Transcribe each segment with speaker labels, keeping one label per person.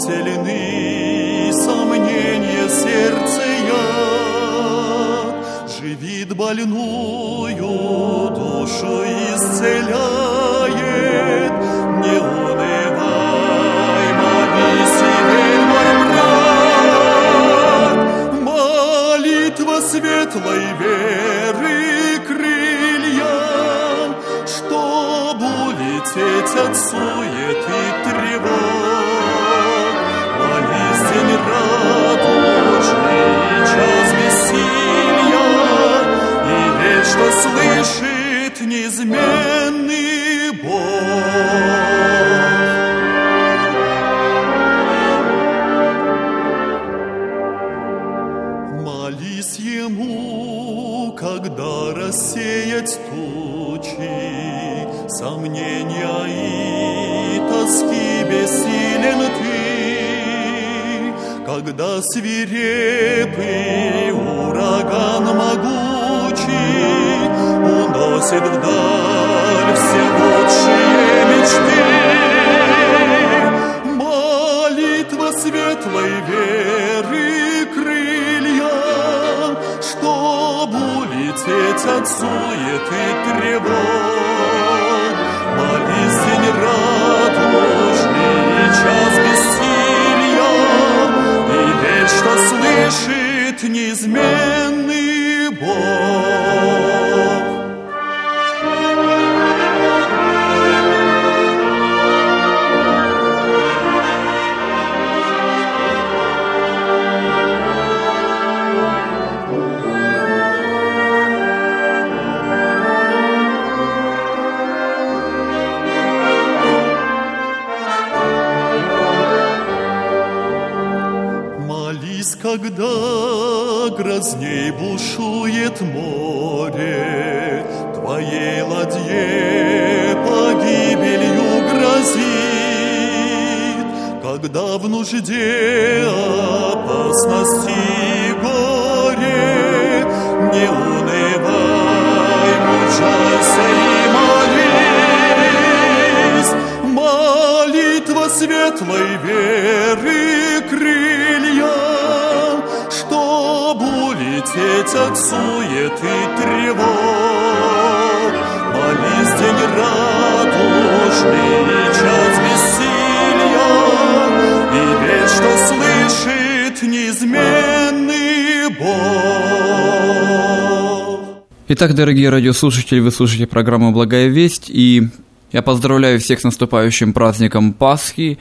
Speaker 1: сильны сомнения сердца яд, живит больную, душу исцеляет. Не унывай, молись, верь, мой брат, молитва светлой веры крылья, чтоб улететь от сует и тревог. Молись день радужный, час бессилья, и верь, что слышит неизменный Бог. Молись Ему, когда рассеять тучи, сомнения и тоски бессилен ты, когда свирепый ураган могучий уносит вдаль все лучшие мечты. Молитва светлой веры крылья, чтоб улететь от сует и тревог. Молись день радужный, час бессилья, и верь, что слышит неизменный Бог. Когда грозней бушует море, твоей ладье погибелью грозит, когда в нужде опасности и горе, не унывай, мужайся и молись. Молитва светлой веры крылья, чтоб улететь от сует и тревог. Молись день радужный, час бессилья, и верь, что слышит неизменный Бог.
Speaker 2: Итак, дорогие радиослушатели, вы слушаете программу «Благая весть», и я поздравляю всех с наступающим праздником Пасхи.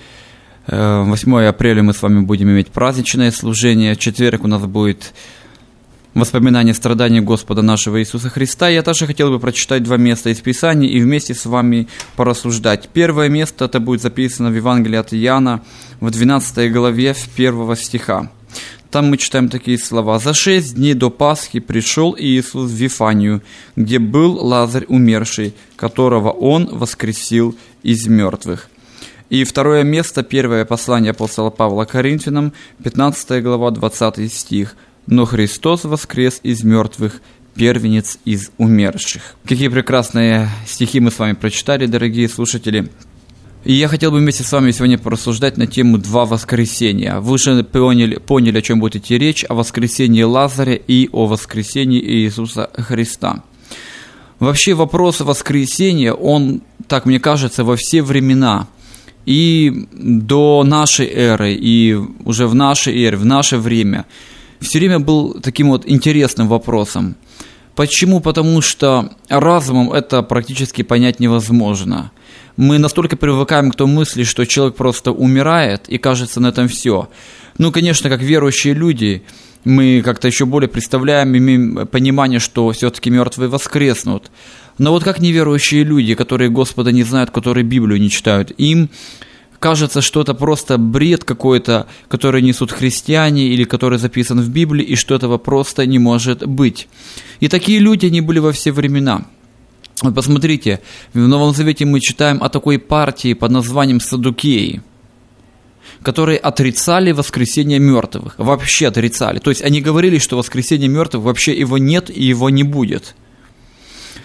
Speaker 2: 8 апреля мы с вами будем иметь праздничное служение. В четверг у нас будет воспоминание страданий Господа нашего Иисуса Христа. Я также хотел бы прочитать 2 места из Писания и вместе с вами порассуждать. Первое место, это будет записано в Евангелии от Иоанна, в 12 главе, в 1 стиха. Там мы читаем такие слова. «За 6 дней до Пасхи пришел Иисус в Вифанию, где был Лазарь умерший, которого Он воскресил из мертвых». И второе место, первое послание апостола Павла к Коринфянам, 15 глава, 20 стих. «Но Христос воскрес из мертвых, первенец из умерших». Какие прекрасные стихи мы с вами прочитали, дорогие слушатели. И я хотел бы вместе с вами сегодня порассуждать на тему 2 воскресения. Вы уже поняли, о чем будет идти речь, о воскресении Лазаря и о воскресении Иисуса Христа. Вообще вопрос воскресения, он, так мне кажется, во все времена, и до нашей эры, и уже в нашей эре, в наше время, все время был таким вот интересным вопросом. Почему? Потому что разумом это практически понять невозможно. Мы настолько привыкаем к той мысли, что человек просто умирает, и кажется, на этом все. Ну, конечно, как верующие люди, мы как-то еще более представляем, имеем понимание, что все-таки мертвые воскреснут. Но вот как неверующие люди, которые Господа не знают, которые Библию не читают, им кажется, что это просто бред какой-то, который несут христиане или который записан в Библии, и что этого просто не может быть. И такие люди, они были во все времена. Вот посмотрите, в Новом Завете мы читаем о такой партии под названием Саддукеи, которые отрицали воскресение мертвых, вообще отрицали. То есть они говорили, что воскресение мертвых вообще его нет и его не будет.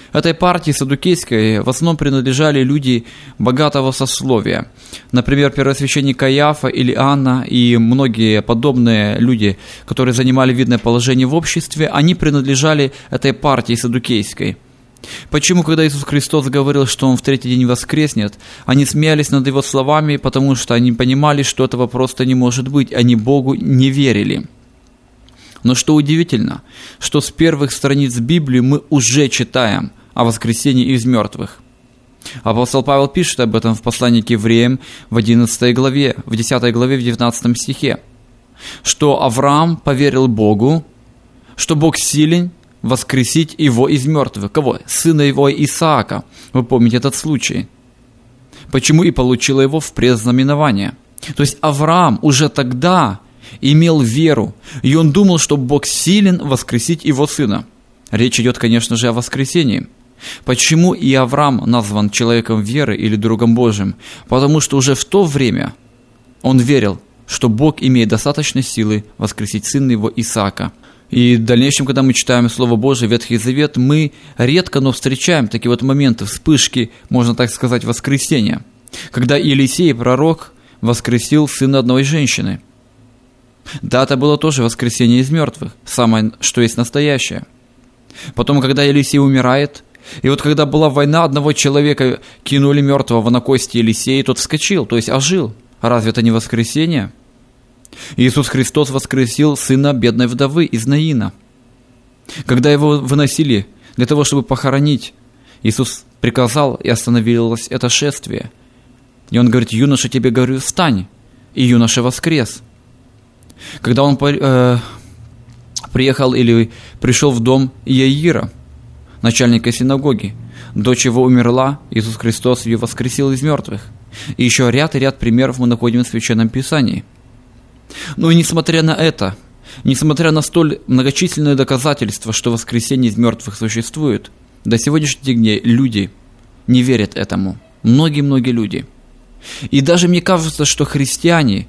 Speaker 2: Этой партии саддукейской в основном принадлежали люди богатого сословия. Например, первосвященник Каиафа или Анна и многие подобные люди, которые занимали видное положение в обществе, они принадлежали этой партии саддукейской. Почему, когда Иисус Христос говорил, что Он в третий день воскреснет, они смеялись над Его словами, потому что они понимали, что этого просто не может быть, они Богу не верили. Но что удивительно, что с первых страниц Библии мы уже читаем о воскресении из мертвых. Апостол Павел пишет об этом в послании к евреям в 11 главе, в 10 главе, в 19 стихе, что Авраам поверил Богу, что Бог силен воскресить его из мертвых. Кого? Сына его Исаака. Вы помните этот случай. Почему и получил его в предзнаменование. То есть Авраам уже тогда имел веру, и он думал, что Бог силен воскресить его сына. Речь идет, конечно же, о воскресении. Почему и Авраам назван человеком веры или другом Божьим? Потому что уже в то время он верил, что Бог имеет достаточно силы воскресить сына его Исаака. И в дальнейшем, когда мы читаем Слово Божие, Ветхий Завет, мы редко, но встречаем такие вот моменты, вспышки, можно так сказать, воскресения, когда Елисей, пророк, воскресил сына одной женщины. Да, это было тоже воскресение из мертвых, самое, что есть настоящее. Потом, когда Елисей умирает, и вот когда была война, одного человека кинули мертвого на кости Елисея, и тот вскочил, то есть ожил. Разве это не воскресение? Иисус Христос воскресил сына бедной вдовы из Наина. Когда его выносили для того, чтобы похоронить, Иисус приказал, и остановилось это шествие. И он говорит: юноша, тебе говорю, встань. И юноша воскрес. Когда он приехал или пришел в дом Иаира, начальника синагоги, дочь его умерла, Иисус Христос ее воскресил из мертвых. И еще ряд примеров мы находим в Священном Писании. Но и несмотря на это, несмотря на столь многочисленные доказательства, что воскресение из мертвых существует, до сегодняшних дней люди не верят этому. Многие люди. И даже мне кажется, что христиане,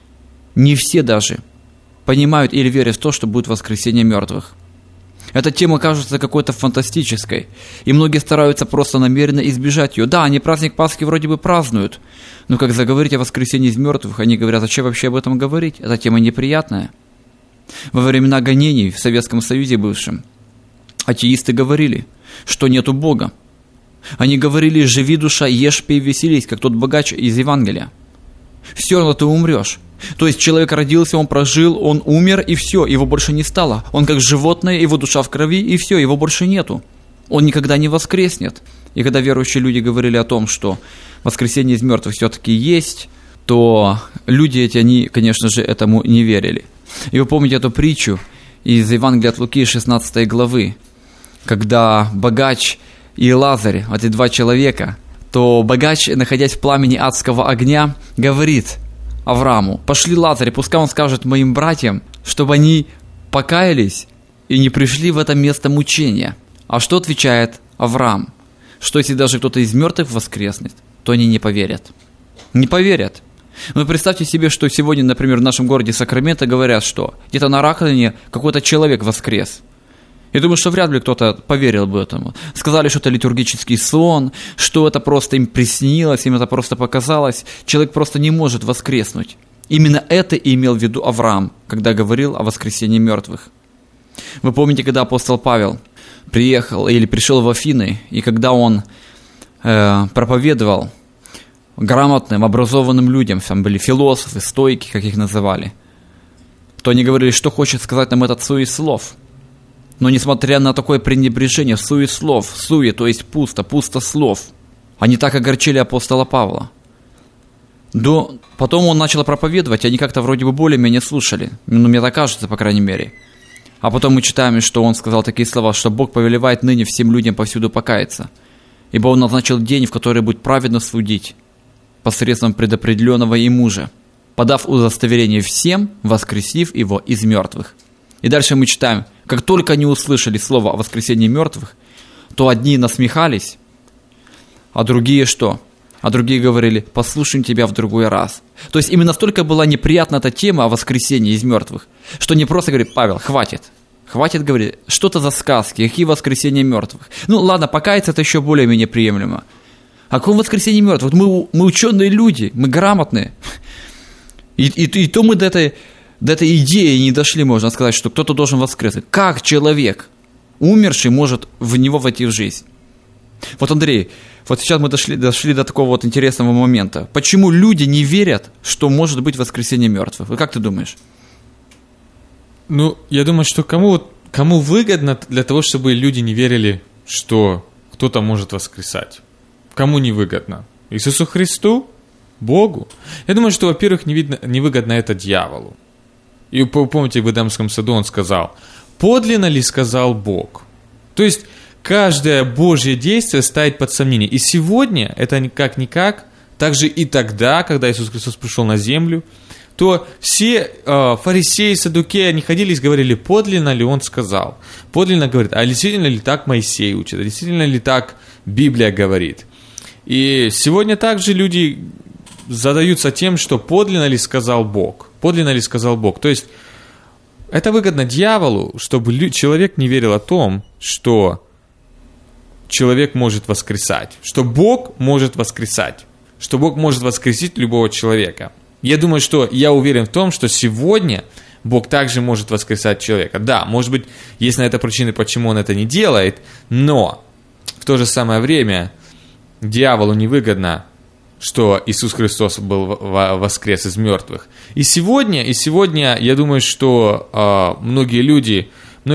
Speaker 2: не все даже, понимают или верят в то, что будет воскресение мертвых. Эта тема кажется какой-то фантастической, и многие стараются просто намеренно избежать ее. Да, они праздник Пасхи вроде бы празднуют, но как заговорить о воскресении из мертвых, они говорят: зачем вообще об этом говорить? Эта тема неприятная. Во времена гонений в Советском Союзе бывшем атеисты говорили, что нету Бога. Они говорили: живи, душа, ешь, пей, веселись, как тот богач из Евангелия. Все равно ты умрешь. То есть человек родился, он прожил, он умер, и все, его больше не стало. Он как животное, его душа в крови, и все, его больше нету. Он никогда не воскреснет. И когда верующие люди говорили о том, что воскресение из мертвых все-таки есть, то люди эти, они, конечно же, этому не верили. И вы помните эту притчу из Евангелия от Луки, 16 главы, когда богач и Лазарь, эти два человека, то богач, находясь в пламени адского огня, говорит Аврааму: пошли Лазаря, пускай он скажет моим братьям, чтобы они покаялись и не пришли в это место мучения. А что отвечает Авраам? Что если даже кто-то из мертвых воскреснет, то они не поверят. Не поверят. Но представьте себе, что сегодня, например, в нашем городе Сакраменто говорят, что где-то на раковине какой-то человек воскрес. Я думаю, что вряд ли кто-то поверил бы этому. Сказали, что это литургический сон, что это просто им приснилось, им это просто показалось. Человек просто не может воскреснуть. Именно это и имел в виду Авраам, когда говорил о воскресении мертвых. Вы помните, когда апостол Павел приехал или пришел в Афины, и когда он проповедовал грамотным, образованным людям, там были философы, стойки, как их называли, то они говорили, что хочет сказать нам этот суеслов. Но несмотря на такое пренебрежение, суеслов, суе, то есть пусто слов, они так огорчили апостола Павла. Потом он начал проповедовать, они как-то вроде бы более-менее слушали. Ну, мне так кажется, по крайней мере. А потом мы читаем, что он сказал такие слова, что Бог повелевает ныне всем людям повсюду покаяться, ибо он назначил день, в который будет праведно судить посредством предопределенного им мужа, подав удостоверение всем, воскресив его из мертвых. И дальше мы читаем: как только они услышали слово о воскресении мертвых, то одни насмехались, а другие что? А другие говорили: послушаем тебя в другой раз. То есть именно настолько была неприятна эта тема о воскресении из мертвых, что не просто говорит: Павел, хватит, Хватит говорить, что-то за сказки, какие воскресения мертвых. Ну ладно, покаяться это еще более-менее приемлемо. О каком воскресении мертвых? Мы ученые люди, мы грамотные. И то мы до этой идеи не дошли, можно сказать, что кто-то должен воскреснуть. Как человек, умерший, может в него войти в жизнь? Вот, Андрей, вот сейчас мы дошли до такого вот интересного момента. Почему люди не верят, что может быть воскресение мертвых? Вот как ты думаешь?
Speaker 3: Ну, я думаю, что кому выгодно для того, чтобы люди не верили, что кто-то может воскресать? Кому невыгодно? Иисусу Христу? Богу? Я думаю, что, во-первых, невыгодно это дьяволу. И помните, в Эдемском саду он сказал: «Подлинно ли сказал Бог?» То есть, каждое Божье действие ставит под сомнение. И сегодня, это как-никак, также и тогда, когда Иисус Христос пришел на землю, то все фарисеи, саддукеи, они ходили и говорили, подлинно ли он сказал. Подлинно говорит, а действительно ли так Моисей учит, а действительно ли так Библия говорит. И сегодня также люди задаются тем, что подлинно ли сказал Бог. Подлинно ли сказал Бог. То есть, это выгодно дьяволу, чтобы человек не верил о том, что человек может воскресать, что Бог может воскресать, что Бог может воскресить любого человека. Я думаю, что я уверен в том, что сегодня Бог также может воскресать человека. Да, может быть, есть на это причины, почему Он это не делает, но в то же самое время дьяволу невыгодно, что Иисус Христос был воскрес из мертвых. И сегодня я думаю, что многие люди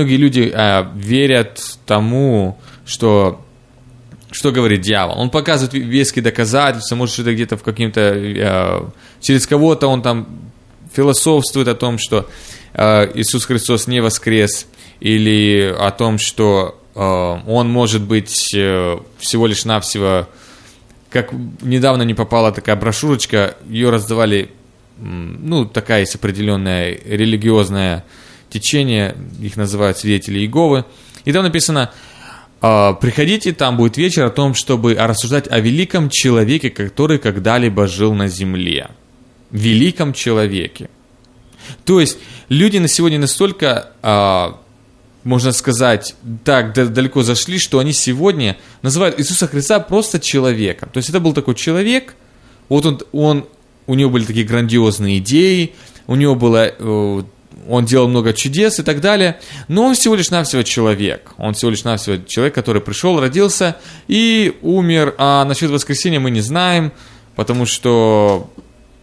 Speaker 3: верят тому, что говорит дьявол. Он показывает веские доказательства, может, что-то где-то в каким-то... через кого-то он там философствует о том, что Иисус Христос не воскрес, или о том, что он может быть всего лишь навсего... Как недавно не попала такая брошюрочка, ее раздавали, ну, такая есть определенное религиозное течение, их называют свидетели Иеговы, и там написано... приходите, там будет вечер о том, чтобы рассуждать о великом человеке, который когда-либо жил на земле. Великом человеке. То есть, люди на сегодня настолько, можно сказать, так далеко зашли, что они сегодня называют Иисуса Христа просто человеком. То есть, это был такой человек, вот у него были такие грандиозные идеи, у него было... Он делал много чудес и так далее, но он всего лишь навсего человек. Он всего лишь навсего человек, который пришел, родился и умер. А насчет воскресения мы не знаем, потому что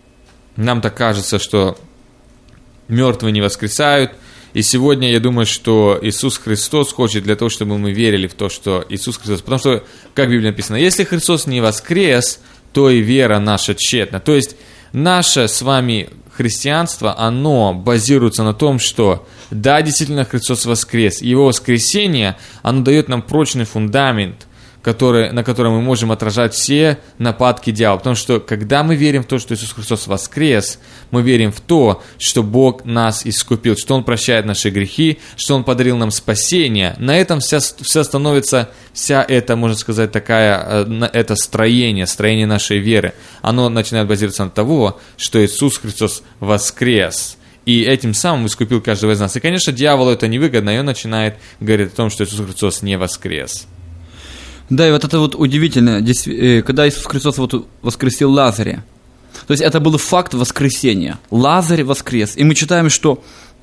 Speaker 3: нам так кажется, что мертвые не воскресают. И сегодня я думаю, что Иисус Христос хочет для того, чтобы мы верили в то, что Иисус Христос... Потому что, как в Библии написано, если Христос не воскрес, то и вера наша тщетна. То есть, наше с вами христианство, оно базируется на том, что да, действительно Христос воскрес. Его воскресение, оно дает нам прочный фундамент, на котором мы можем отражать все нападки дьявола. Потому что, когда мы верим в то, что Иисус Христос воскрес, мы верим в то, что Бог нас искупил, что Он прощает наши грехи, что Он подарил нам спасение. На этом вся становится, вся эта, можно сказать, это строение нашей веры. Оно начинает базироваться на того, что Иисус Христос воскрес. И этим самым искупил каждого из нас. И, конечно, дьяволу это невыгодно, и он начинает говорить о том, что Иисус Христос не воскрес.
Speaker 2: Да, и вот это вот удивительно, когда Иисус Христос вот воскресил Лазаря, то есть это был факт воскресения. Лазарь воскрес. И мы читаем, что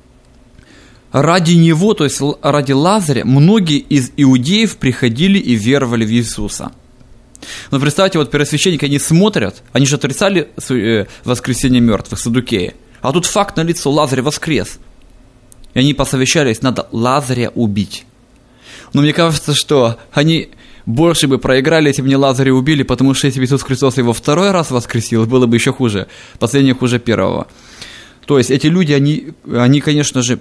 Speaker 2: ради него, то есть ради Лазаря, многие из иудеев приходили и веровали в Иисуса. Но представьте, вот первосвященники, они смотрят, они же отрицали воскресение мертвых, саддукеи. А тут факт налицо, Лазарь воскрес. И они посовещались, надо Лазаря убить. Но мне кажется, что они больше бы проиграли, если бы не Лазаря убили, потому что если бы Иисус Христос его второй раз воскресил, было бы еще хуже. Последнее хуже первого. То есть эти люди, они, конечно же,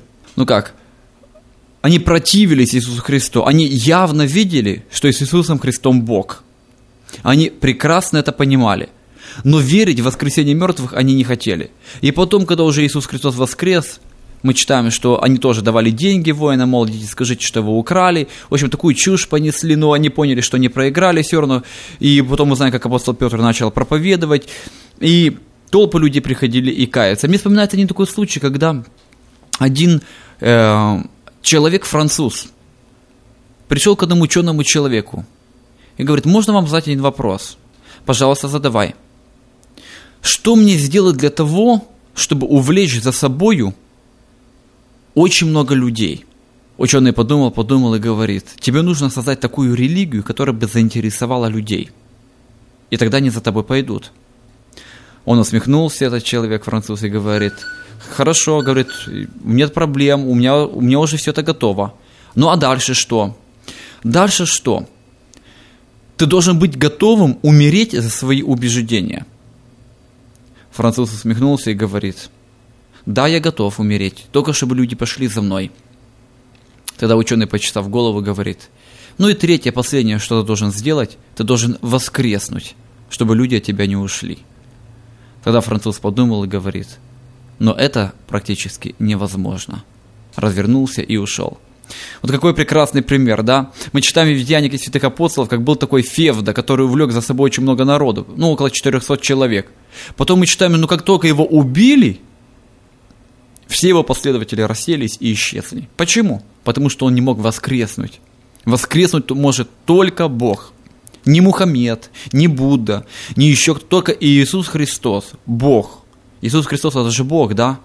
Speaker 2: они противились Иисусу Христу. Они явно видели, что с Иисусом Христом Бог. Они прекрасно это понимали. Но верить в воскресение мертвых они не хотели. И потом, когда уже Иисус Христос воскрес, мы читаем, что они тоже давали деньги воинам, мол, идите, скажите, что его украли. В общем, такую чушь понесли, но они поняли, что они проиграли все равно. И потом мы знаем, как апостол Петр начал проповедовать. И толпы людей приходили и каяться. Мне вспоминается один такой случай, когда один человек-француз пришел к одному ученому человеку и говорит: можно вам задать один вопрос? Пожалуйста, задавай. Что мне сделать для того, чтобы увлечь за собою очень много людей? Ученый подумал и говорит: тебе нужно создать такую религию, которая бы заинтересовала людей. И тогда они за тобой пойдут. Он усмехнулся, этот человек, француз, и говорит: хорошо, говорит, нет проблем, у меня уже все это готово. Ну а дальше что? Дальше что? Ты должен быть готовым умереть за свои убеждения. Француз усмехнулся и говорит: да, я готов умереть, только чтобы люди пошли за мной. Тогда ученый, почесав голову, говорит: ну и третье, последнее, что ты должен сделать, ты должен воскреснуть, чтобы люди от тебя не ушли. Тогда француз подумал и говорит: но это практически невозможно. Развернулся и ушел. Вот какой прекрасный пример, да? Мы читаем в Деяниях святых апостолов, как был такой Февда, который увлек за собой очень много народу, около 400 человек. Потом мы читаем, как только его убили, все его последователи расселись и исчезли. Почему? Потому что он не мог воскреснуть. Воскреснуть может только Бог. Не Мухаммед, не Будда, не еще только Иисус Христос, Бог. Иисус Христос – это же Бог, да?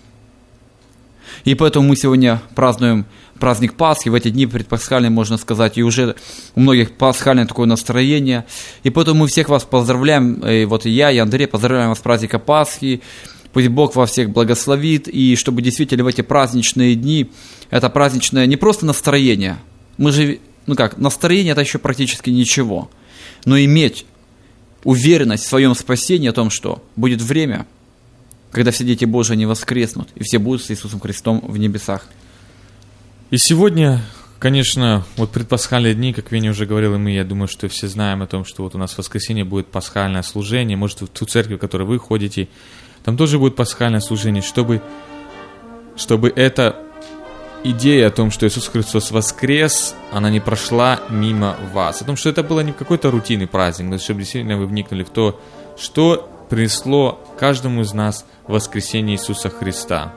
Speaker 2: И поэтому мы сегодня празднуем праздник Пасхи, в эти дни предпасхальные, можно сказать, и уже у многих пасхальное такое настроение. И поэтому мы всех вас поздравляем, и вот и я, и Андрей, поздравляем вас с праздника Пасхи. Пусть Бог вас всех благословит, и чтобы действительно в эти праздничные дни, это праздничное не просто настроение, мы же, настроение это еще практически ничего, но иметь уверенность в своем спасении, о том, что будет время, когда все дети Божии не воскреснут, и все будут с Иисусом Христом в небесах.
Speaker 3: И сегодня, конечно, вот предпасхальные дни, как Веня уже говорил, и мы, я думаю, что все знаем о том, что вот у нас в воскресенье будет пасхальное служение, может, в ту церковь, в которой вы ходите, там тоже будет пасхальное служение, чтобы эта идея о том, что Иисус Христос воскрес, она не прошла мимо вас. О том, что это было не какой-то рутинный праздник, но чтобы действительно вы вникнули в то, что принесло каждому из нас воскресение Иисуса Христа.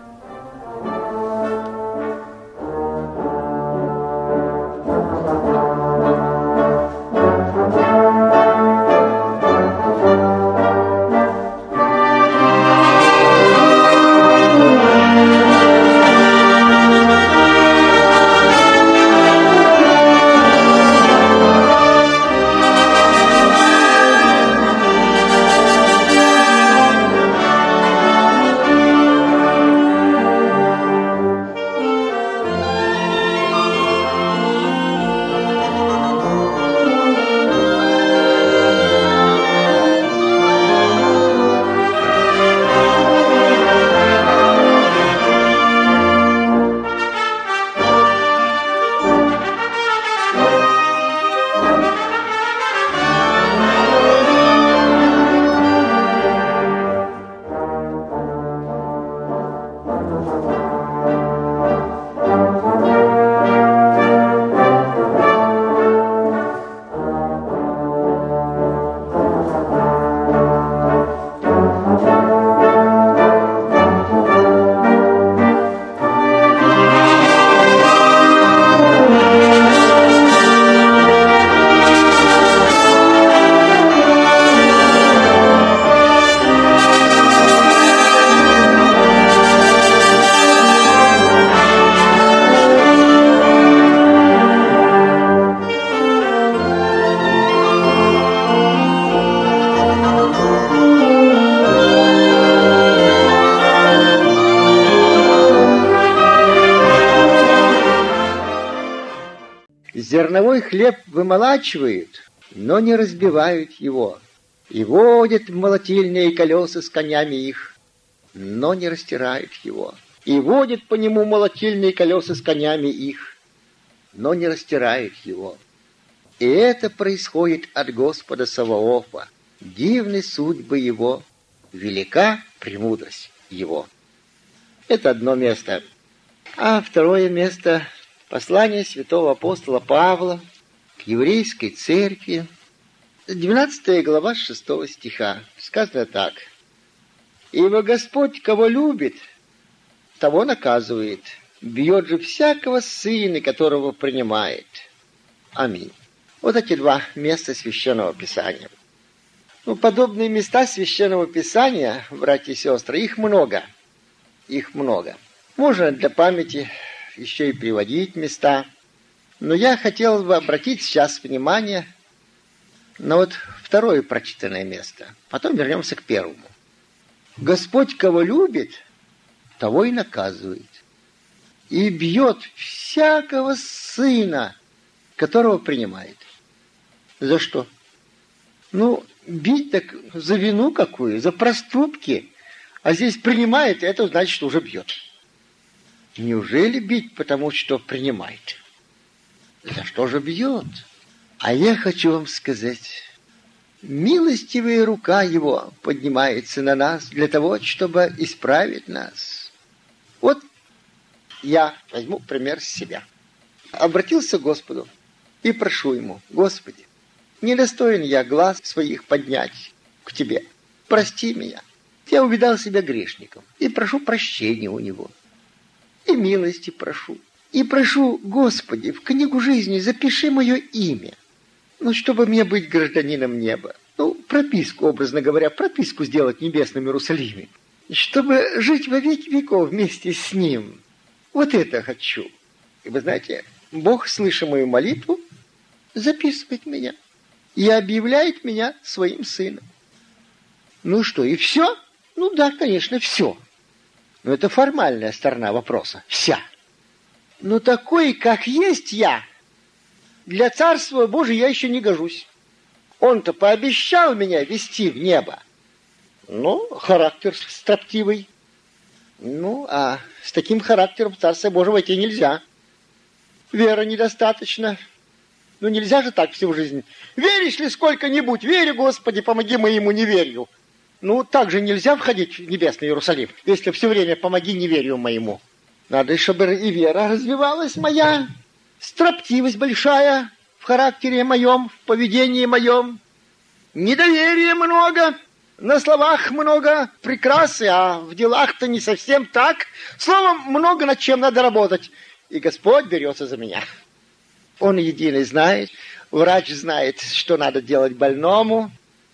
Speaker 4: Зерновой хлеб вымолачивают, но не разбивают его, и водят в молотильные колеса с конями их, но не растирают его, и водят по нему молотильные колеса с конями их, но не растирают его. И это происходит от Господа Саваофа. Дивны судьбы его, велика премудрость его. Это одно место. А второе место — послание святого апостола Павла к еврейской церкви, 12 глава 6 стиха. Сказано так: «Ибо Господь, кого любит, того наказывает, бьет же всякого сына, которого принимает. Аминь. Вот эти два места Священного Писания. Подобные места Священного Писания, братья и сестры, их много. Их много. Можно для памяти еще и приводить места. Но я хотел бы обратить сейчас внимание на второе прочитанное место. Потом вернемся к первому. Господь, кого любит, того и наказывает. И бьет всякого сына, которого принимает. За что? Бить так за вину какую, за проступки. А здесь принимает, это значит, что уже бьет. Неужели бить, потому что принимает? За что же бьет? А я хочу вам сказать, милостивая рука его поднимается на нас для того, чтобы исправить нас. Я возьму пример с себя. Обратился к Господу и прошу ему: Господи, недостоин я глаз своих поднять к Тебе. Прости меня. Я увидал себя грешником и прошу прощения у Него. И милости прошу. И прошу, Господи, в книгу жизни запиши мое имя. Чтобы мне быть гражданином неба. Прописку, образно говоря, прописку сделать в небесном Иерусалиме. Чтобы жить во веки веков вместе с Ним. Это хочу. И вы знаете, Бог, слыша мою молитву, записывает меня. И объявляет меня своим сыном. Что, и все? Да, конечно, все. Но это формальная сторона вопроса. Вся. Но такой, как есть я, для Царства Божия я еще не гожусь. Он-то пообещал меня вести в небо. Характер строптивый. А с таким характером в Царство Божие войти нельзя. Вера недостаточно. Нельзя же так всю жизнь. Веришь ли сколько-нибудь? Верю, Господи, помоги моему неверию. Так же нельзя входить в небесный Иерусалим, если все время помоги неверию моему. Надо, чтобы и вера развивалась моя, строптивость большая в характере моем, в поведении моем. Недоверия много, на словах много прекрасы, а в делах-то не совсем так. Словом, много над чем надо работать. И Господь берется за меня. Он единый знает, врач знает, что надо делать больному.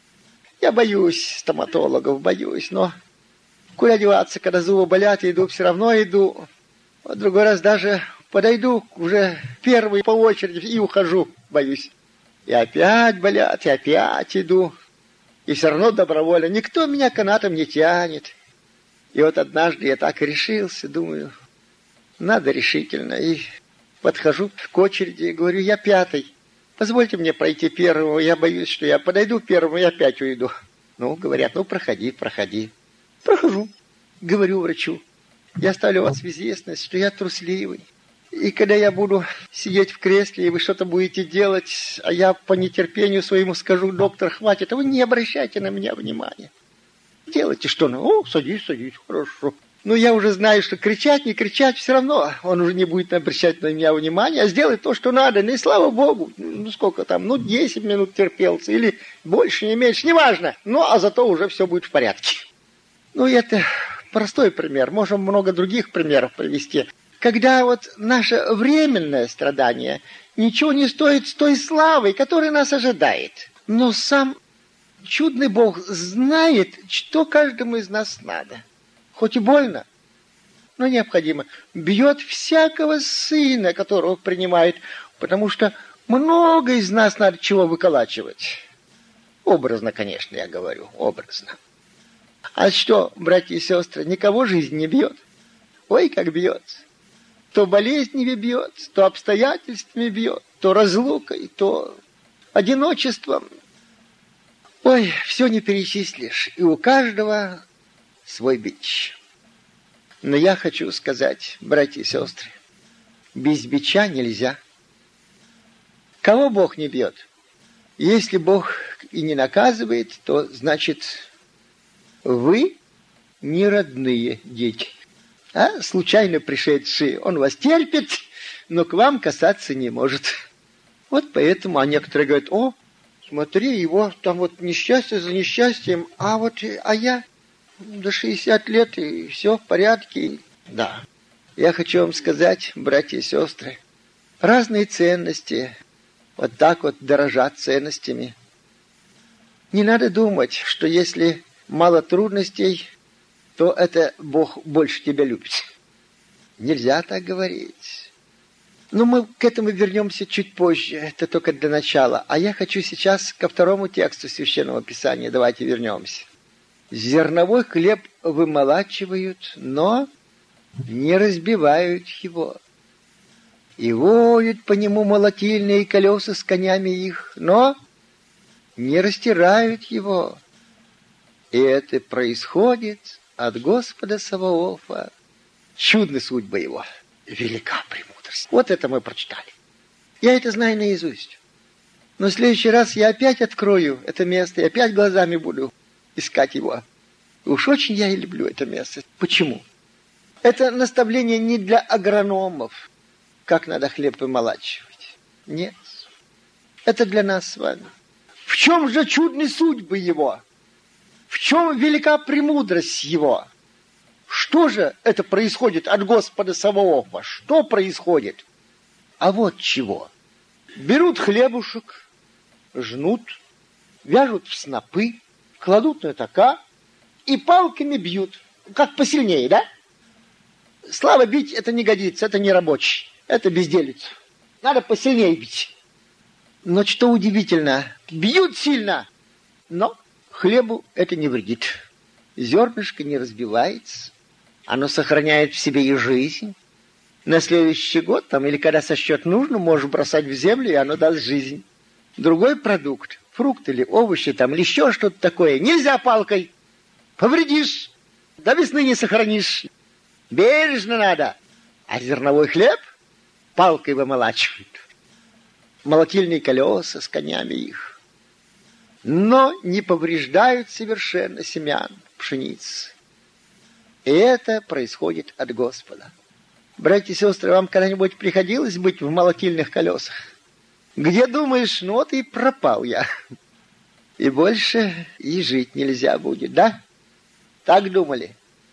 Speaker 4: Я боюсь стоматологов, но куда деваться, когда зубы болят, иду, все равно иду. В другой раз даже подойду уже первый по очереди и ухожу, боюсь. И опять болят, и опять иду. И все равно добровольно. Никто меня канатом не тянет. И однажды я так решился, думаю, надо решительно. И подхожу к очереди и говорю: я 5-й. Позвольте мне пройти первого, я боюсь, что я подойду первому и опять уйду. Говорят, проходи. Прохожу. Говорю врачу: я ставлю вас в известность, что я трусливый. И когда я буду сидеть в кресле, и вы что-то будете делать, а я по нетерпению своему скажу: доктор, хватит, а вы не обращайте на меня внимания. Делайте что? Садись, хорошо. Я уже знаю, что кричать, не кричать, все равно он уже не будет обращать на меня внимания, а сделать то, что надо. И слава Богу, сколько там, 10 минут терпелся, или больше, не меньше, неважно. А зато уже все будет в порядке. Это простой пример. Можем много других примеров привести. Когда наше временное страдание ничего не стоит с той славой, которая нас ожидает. Но сам чудный Бог знает, что каждому из нас надо. Хоть и больно, но необходимо. Бьет всякого сына, которого принимает, потому что много из нас надо чего выколачивать. Образно, конечно, я говорю, образно. А что, братья и сестры, никого жизнь не бьет? Ой, как бьет. То болезнями бьет, то обстоятельствами бьет, то разлукой, то одиночеством. Ой, все не перечислишь. И у каждого свой бич. Но я хочу сказать, братья и сестры, без бича нельзя. Кого Бог не бьет? Если Бог и не наказывает, то значит вы не родные дети, а случайно пришедшие. Он вас терпит, но к вам касаться не может. Поэтому, некоторые говорят: смотри, его там несчастье за несчастьем, а я до 60 лет, и все в порядке. Да. Я хочу вам сказать, братья и сестры, разные ценности вот так вот дорожат ценностями. Не надо думать, что если мало трудностей, то это Бог больше тебя любит. Нельзя так говорить. Но мы к этому вернемся чуть позже. Это только для начала. А я хочу сейчас ко второму тексту Священного Писания. Давайте вернемся. Зерновой хлеб вымолачивают, но не разбивают его. И водят по нему молотильные колеса с конями их, но не растирают его. И это происходит от Господа Саваофа. Чудна судьба его, велика премудрость. Вот это мы прочитали. Я это знаю наизусть. Но в следующий раз я опять открою это место, и опять глазами буду искать его. Уж очень я и люблю это место. Почему? Это наставление не для агрономов, как надо хлеб вымолачивать. Нет. Это для нас с вами. В чем же чудны судьбы его? В чем велика премудрость его? Что же это происходит от Господа Саваофа? Что происходит? А вот чего. Берут хлебушек, жнут, вяжут в снопы, кладут на тока и палками бьют. Как посильнее, да? Слава бить, это не годится, это не рабочий, это безделица. Надо посильнее бить. Но что удивительно, бьют сильно, но хлебу это не вредит. Зернышко не разбивается, оно сохраняет в себе и жизнь. На следующий год, там, или когда сочтет нужно, можешь бросать в землю, и оно даст жизнь. Другой продукт, фрукт или овощи, там, или еще что-то такое, нельзя палкой. Повредишь, до весны не сохранишь. Бережно надо. А зерновой хлеб палкой вымолачивают. Молотильные колеса с конями их. Но не повреждают совершенно семян пшеницы. И это происходит от Господа. Братья и сестры, вам когда-нибудь приходилось быть в молотильных колесах? Где думаешь, ну вот и пропал я. И больше и жить нельзя будет, да? Так думали.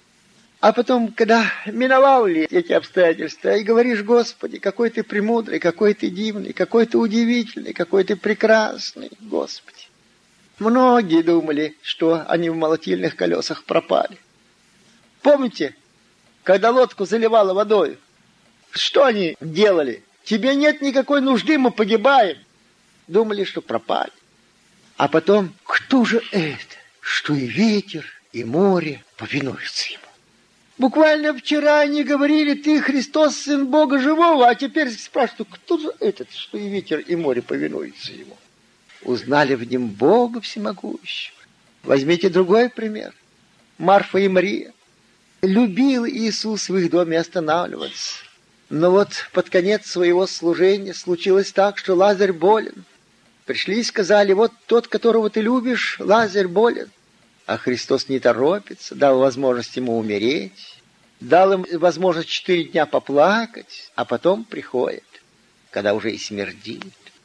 Speaker 4: А потом, когда миновали эти обстоятельства, и говоришь: Господи, какой ты премудрый, какой ты дивный, какой ты удивительный, какой ты прекрасный, Господи. Многие думали, что они в молотильных колесах пропали. Помните, когда лодку заливало водой, что они делали? Тебе нет никакой нужды, мы погибаем. Думали, что пропали. А потом, кто же это, что и ветер, и море повинуются ему? Буквально вчера они говорили: ты Христос, Сын Бога Живого, а теперь спрашивают: кто же этот, что и ветер, и море повинуются ему? Узнали в нем Бога Всемогущего. Возьмите другой пример. Марфа и Мария. Любил Иисус в их доме останавливаться. Но вот под конец своего служения случилось так, что Лазарь болен. Пришли и сказали: вот тот, которого ты любишь, Лазарь болен. А Христос не торопится, дал возможность ему умереть, дал им возможность 4 дня поплакать, а потом приходит, когда уже и смердит.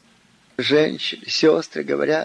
Speaker 4: Женщины, сестры говорят: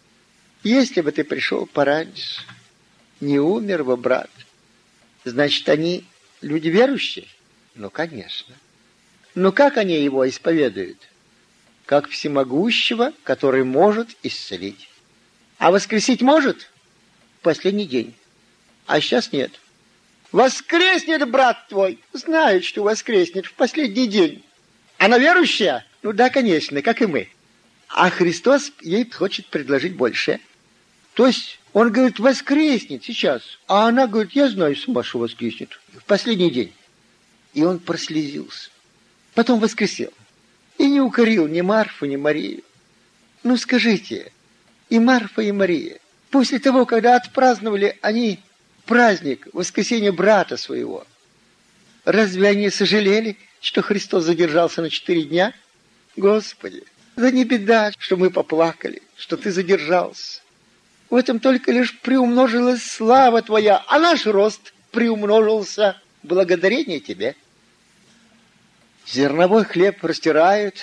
Speaker 4: если бы ты пришел пораньше, не умер бы брат. Значит, они люди верующие? Ну, конечно. Но как они его исповедуют? Как всемогущего, который может исцелить. А воскресить может? В последний день. А сейчас нет. Воскреснет брат твой. Знает, что воскреснет в последний день. Она верующая? Ну да, конечно, как и мы. А Христос ей хочет предложить больше. То есть он говорит: воскреснет сейчас. А она говорит: я знаю сама, что воскреснет в последний день. И он прослезился. Потом воскресел. И не укорил ни Марфу, ни Марию. Ну скажите, и Марфа, и Мария, после того, когда отпраздновали они праздник воскресения брата своего, разве они сожалели, что Христос задержался на 4 дня? Господи, да не беда, что мы поплакали, что ты задержался. В этом только лишь приумножилась слава твоя, а наш рост приумножился. Благодарение тебе. Зерновой хлеб растирают,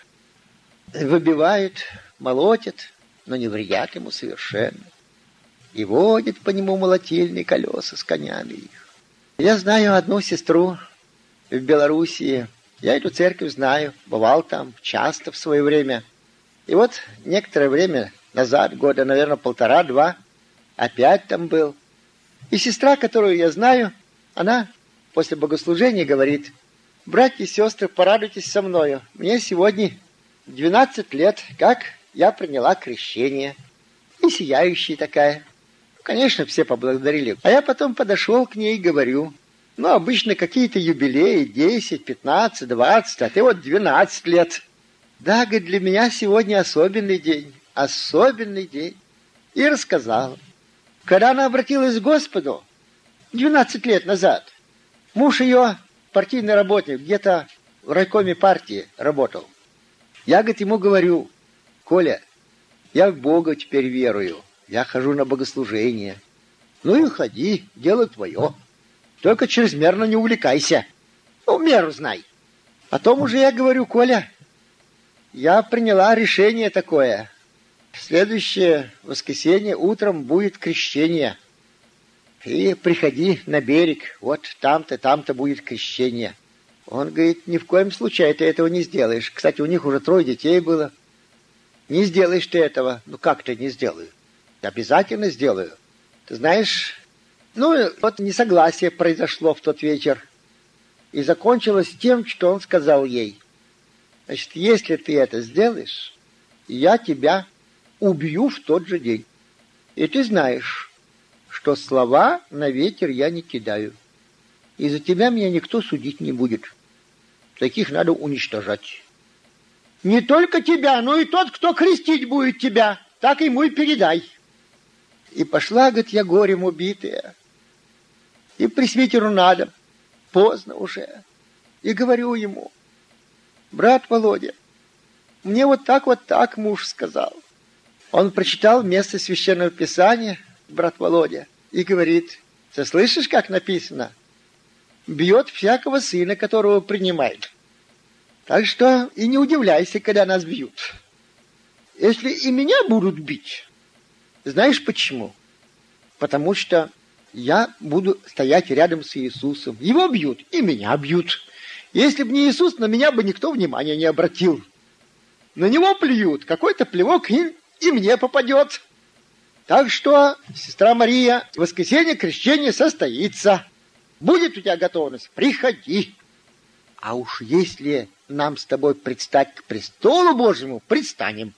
Speaker 4: выбивают, молотят, но не вредят ему совершенно. И водят по нему молотильные колеса с конями их. Я знаю одну сестру, в Белоруссии. Я эту церковь знаю, бывал там часто в свое время. И вот некоторое время назад, года, наверное, 1,5-2, опять там был. И сестра, которую я знаю, она после богослужения говорит: братья и сестры, порадуйтесь со мною. Мне сегодня 12 лет, как я приняла крещение. И сияющая такая. Конечно, все поблагодарили. А я потом подошел к ней и говорю: ну, обычно какие-то юбилеи, 10, 15, 20, а ты вот 12 лет. Да, говорит, для меня сегодня особенный день. Особенный день. И рассказала. Когда она обратилась к Господу 12 лет назад, муж ее, партийный работник, где-то в райкоме партии работал. Я, говорит, ему говорю: Коля, я в Бога теперь верую. Я хожу на богослужение. Ну и ходи, делай твое. Только чрезмерно не увлекайся. Ну, меру знай. Потом уже я говорю: Коля, я приняла решение такое. В следующее воскресенье утром будет крещение. И приходи на берег. Вот там-то будет крещение. Он говорит: ни в коем случае ты этого не сделаешь. Кстати, у них уже 3 детей было. Не сделаешь ты этого. Ну как ты не сделаю? Обязательно сделаю. Ты знаешь, ну вот несогласие произошло в тот вечер. И закончилось тем, что он сказал ей: значит, если ты это сделаешь, я тебя убью в тот же день. И ты знаешь, что слова на ветер я не кидаю. И за тебя меня никто судить не будет. Таких надо уничтожать. Не только тебя, но и тот, кто крестить будет тебя. Так ему и передай. И пошла, говорит, я горем убитая. И пресвитеру надо. Поздно уже. И говорю ему: брат Володя, мне вот так муж сказал. Он прочитал место Священного Писания, брат Володя, и говорит: ты слышишь, как написано? Бьет всякого сына, которого принимает. Так что и не удивляйся, когда нас бьют. Если и меня будут бить, знаешь почему? Потому что я буду стоять рядом с Иисусом. Его бьют, и меня бьют. Если бы не Иисус, на меня бы никто внимания не обратил. На него плюют, какой-то плевок и мне попадет. Так что, сестра Мария, в воскресенье крещение состоится. Будет у тебя готовность, приходи. А уж если нам с тобой предстать к престолу Божьему, предстанем.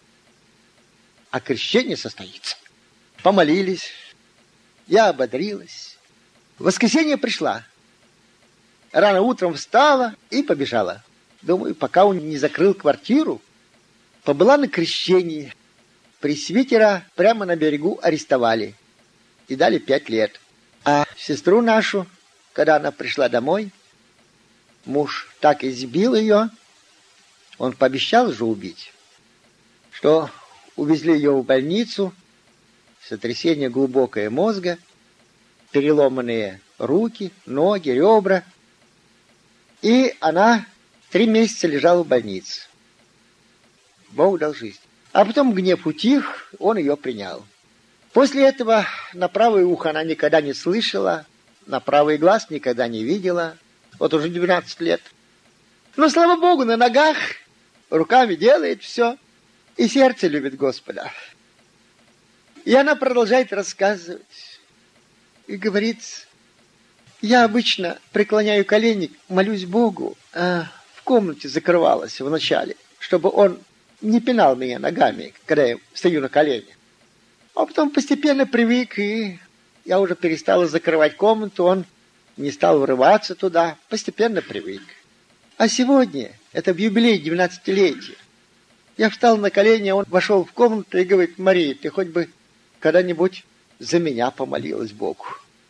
Speaker 4: А крещение состоится. Помолились, я ободрилась. В воскресенье пришла. Рано утром встала и побежала. Думаю, пока он не закрыл квартиру, побыла на крещении. Пресвитера прямо на берегу арестовали и дали 5 лет. А сестру нашу, когда она пришла домой, муж так избил ее, он пообещал же убить, что увезли ее в больницу, сотрясение глубокое мозга, переломанные руки, ноги, ребра. И она 3 месяца лежала в больнице. Бог дал жизнь. А потом гнев утих, он ее принял. После этого на правое ухо она никогда не слышала, на правый глаз никогда не видела. Вот уже 12 лет. Но, слава Богу, на ногах, руками делает все. И сердце любит Господа. И она продолжает рассказывать. И говорит: я обычно преклоняю колени, молюсь Богу, а в комнате закрывалась вначале, чтобы он не пинал меня ногами, когда я стою на коленях. А потом постепенно привык, и я уже перестала закрывать комнату, он не стал врываться туда, постепенно привык. А сегодня, это в юбилей 12-летия, я встал на колени, он вошел в комнату и говорит: Мария, ты хоть бы когда-нибудь за меня помолилась Богу.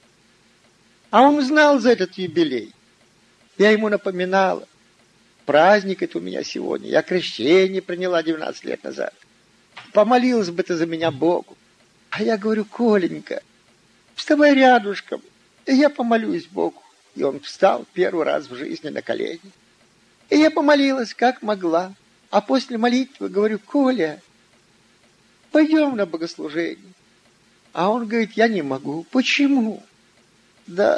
Speaker 4: А он знал за этот юбилей. Я ему напоминала: праздник это у меня сегодня, я крещение приняла 12 лет назад. Помолилась бы ты за меня Богу. А я говорю: Коленька, вставай рядышком, и я помолюсь Богу. И он встал 1 раз в жизни на колени. И я помолилась, как могла. А после молитвы говорю: Коля, пойдем на богослужение. А он говорит: я не могу. Почему? Да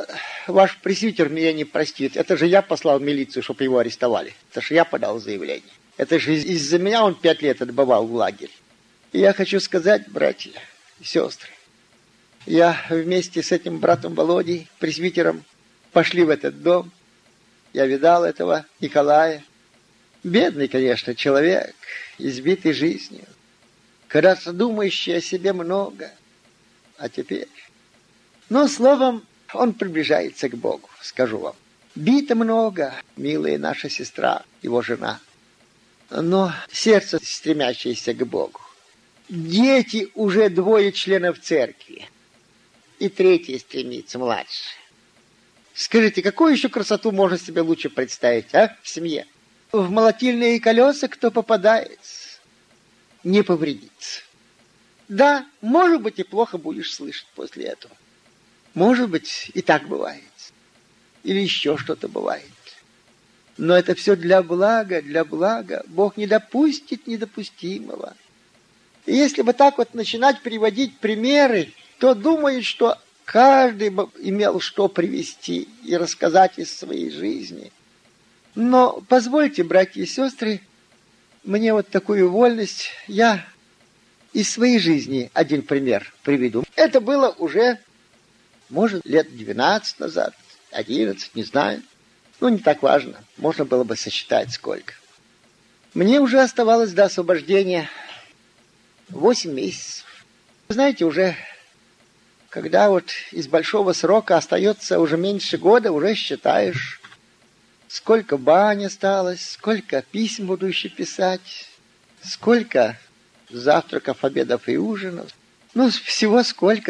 Speaker 4: ваш пресвитер меня не простит. Это же я послал в милицию, чтобы его арестовали. Это же я подал заявление. Это же из-за меня он 5 лет отбывал в лагерь. И я хочу сказать, братья и сестры, я вместе с этим братом Володей, пресвитером, пошли в этот дом. Я видал этого Николая. Бедный, конечно, человек, избитый жизнью. Когда-то думающий о себе много. А теперь... Но, словом, он приближается к Богу, скажу вам. Бито много, милая наша сестра, его жена. Но сердце, стремящееся к Богу. Дети уже 2 членов церкви. И 3 стремится, младший. Скажите, какую еще красоту можно себе лучше представить, а, в семье? В молотильные колеса кто попадается, не повредится. Да, может быть, и плохо будешь слышать после этого. Может быть, и так бывает. Или еще что-то бывает. Но это все для блага, для блага. Бог не допустит недопустимого. И если бы так вот начинать приводить примеры, то думают, что каждый бы имел что привести и рассказать из своей жизни. Но позвольте, братья и сестры, мне вот такую вольность. Я из своей жизни один пример приведу. Это было уже, может, лет 12 назад, 11, не знаю. Ну, не так важно. Можно было бы сосчитать сколько. Мне уже оставалось до освобождения 8 месяцев. Знаете, уже когда вот из большого срока остается уже меньше года, уже считаешь, сколько бань осталось, сколько писем буду еще писать, сколько завтраков, обедов и ужинов. Ну, всего сколько.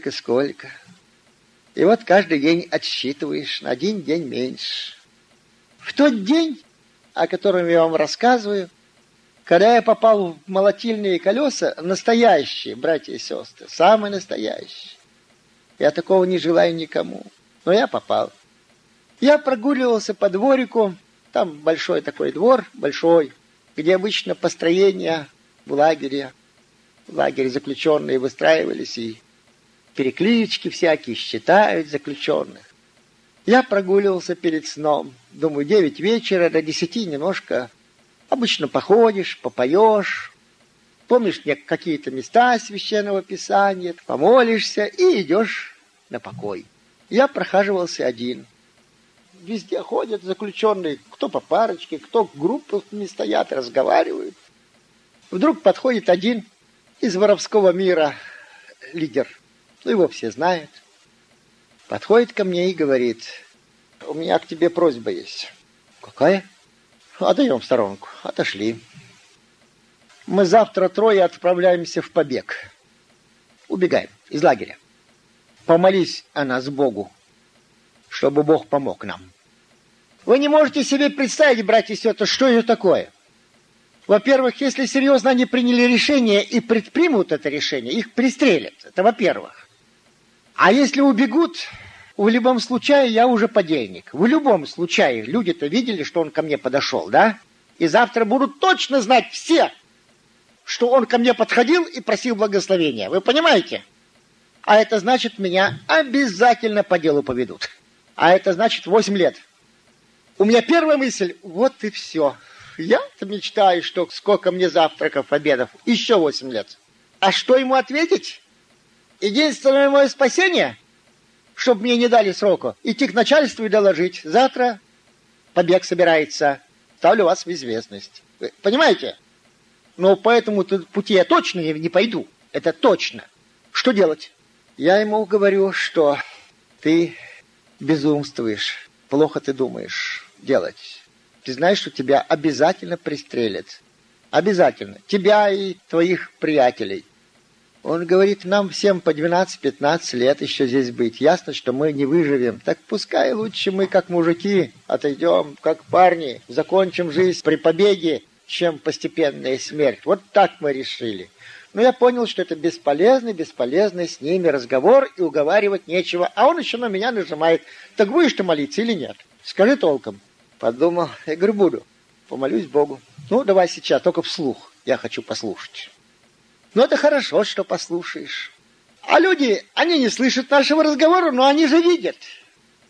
Speaker 4: И вот каждый день отсчитываешь, на 1 день меньше. В тот день, о котором я вам рассказываю, когда я попал в молотильные колеса, настоящие, братья и сестры, самые настоящие. Я такого не желаю никому, но я попал. Я прогуливался по дворику, там большой такой двор, большой, где обычно построения в лагере заключенные выстраивались, и переклички всякие считают заключенных. Я прогуливался перед сном. Думаю, 9 вечера, до 10 немножко. Обычно походишь, попоешь, помнишь какие-то места Священного Писания, помолишься и идешь на покой. Я прохаживался один. Везде ходят заключенные, кто по парочке, кто группами стоят, разговаривают. Вдруг подходит один из воровского мира лидер. Ну, его все знают. Подходит ко мне и говорит: у меня к тебе просьба есть. Какая? Отойдем в сторонку. Отошли. Мы завтра 3 отправляемся в побег. Убегаем из лагеря. Помолись о нас Богу, чтобы Бог помог нам. Вы не можете себе представить, братья и сестры, что это такое. Во-первых, если серьезно они приняли решение и предпримут это решение, их пристрелят. Это во-первых. А если убегут, в любом случае я уже подельник. В любом случае люди-то видели, что он ко мне подошел, да? И завтра будут точно знать все, что он ко мне подходил и просил благословения. Вы понимаете? А это значит, меня обязательно по делу поведут. А это значит 8 лет. У меня первая мысль: вот и все. Я-то мечтаю, что сколько мне завтраков, обедов. Еще 8 лет. А что ему ответить? Единственное мое спасение, чтобы мне не дали срока, идти к начальству и доложить: завтра побег собирается. Ставлю вас в известность. Вы понимаете? Но по этому пути я точно не пойду. Это точно. Что делать? Я ему говорю, что ты безумствуешь. Плохо ты думаешь делать. Ты знаешь, что тебя обязательно пристрелят. Обязательно. Тебя и твоих приятелей. Он говорит: нам всем по 12-15 лет еще здесь быть. Ясно, что мы не выживем. Так пускай лучше мы, как мужики, отойдем, как парни, закончим жизнь при побеге, чем постепенная смерть. Вот так мы решили. Но я понял, что это бесполезный с ними разговор, и уговаривать нечего. А он еще на меня нажимает: так будешь ты молиться или нет? Скажи толком. Подумал, я говорю, буду. Помолюсь Богу. Ну, давай сейчас, только вслух. Я хочу послушать. Ну, это хорошо, что послушаешь. А люди, они не слышат нашего разговора, но они же видят.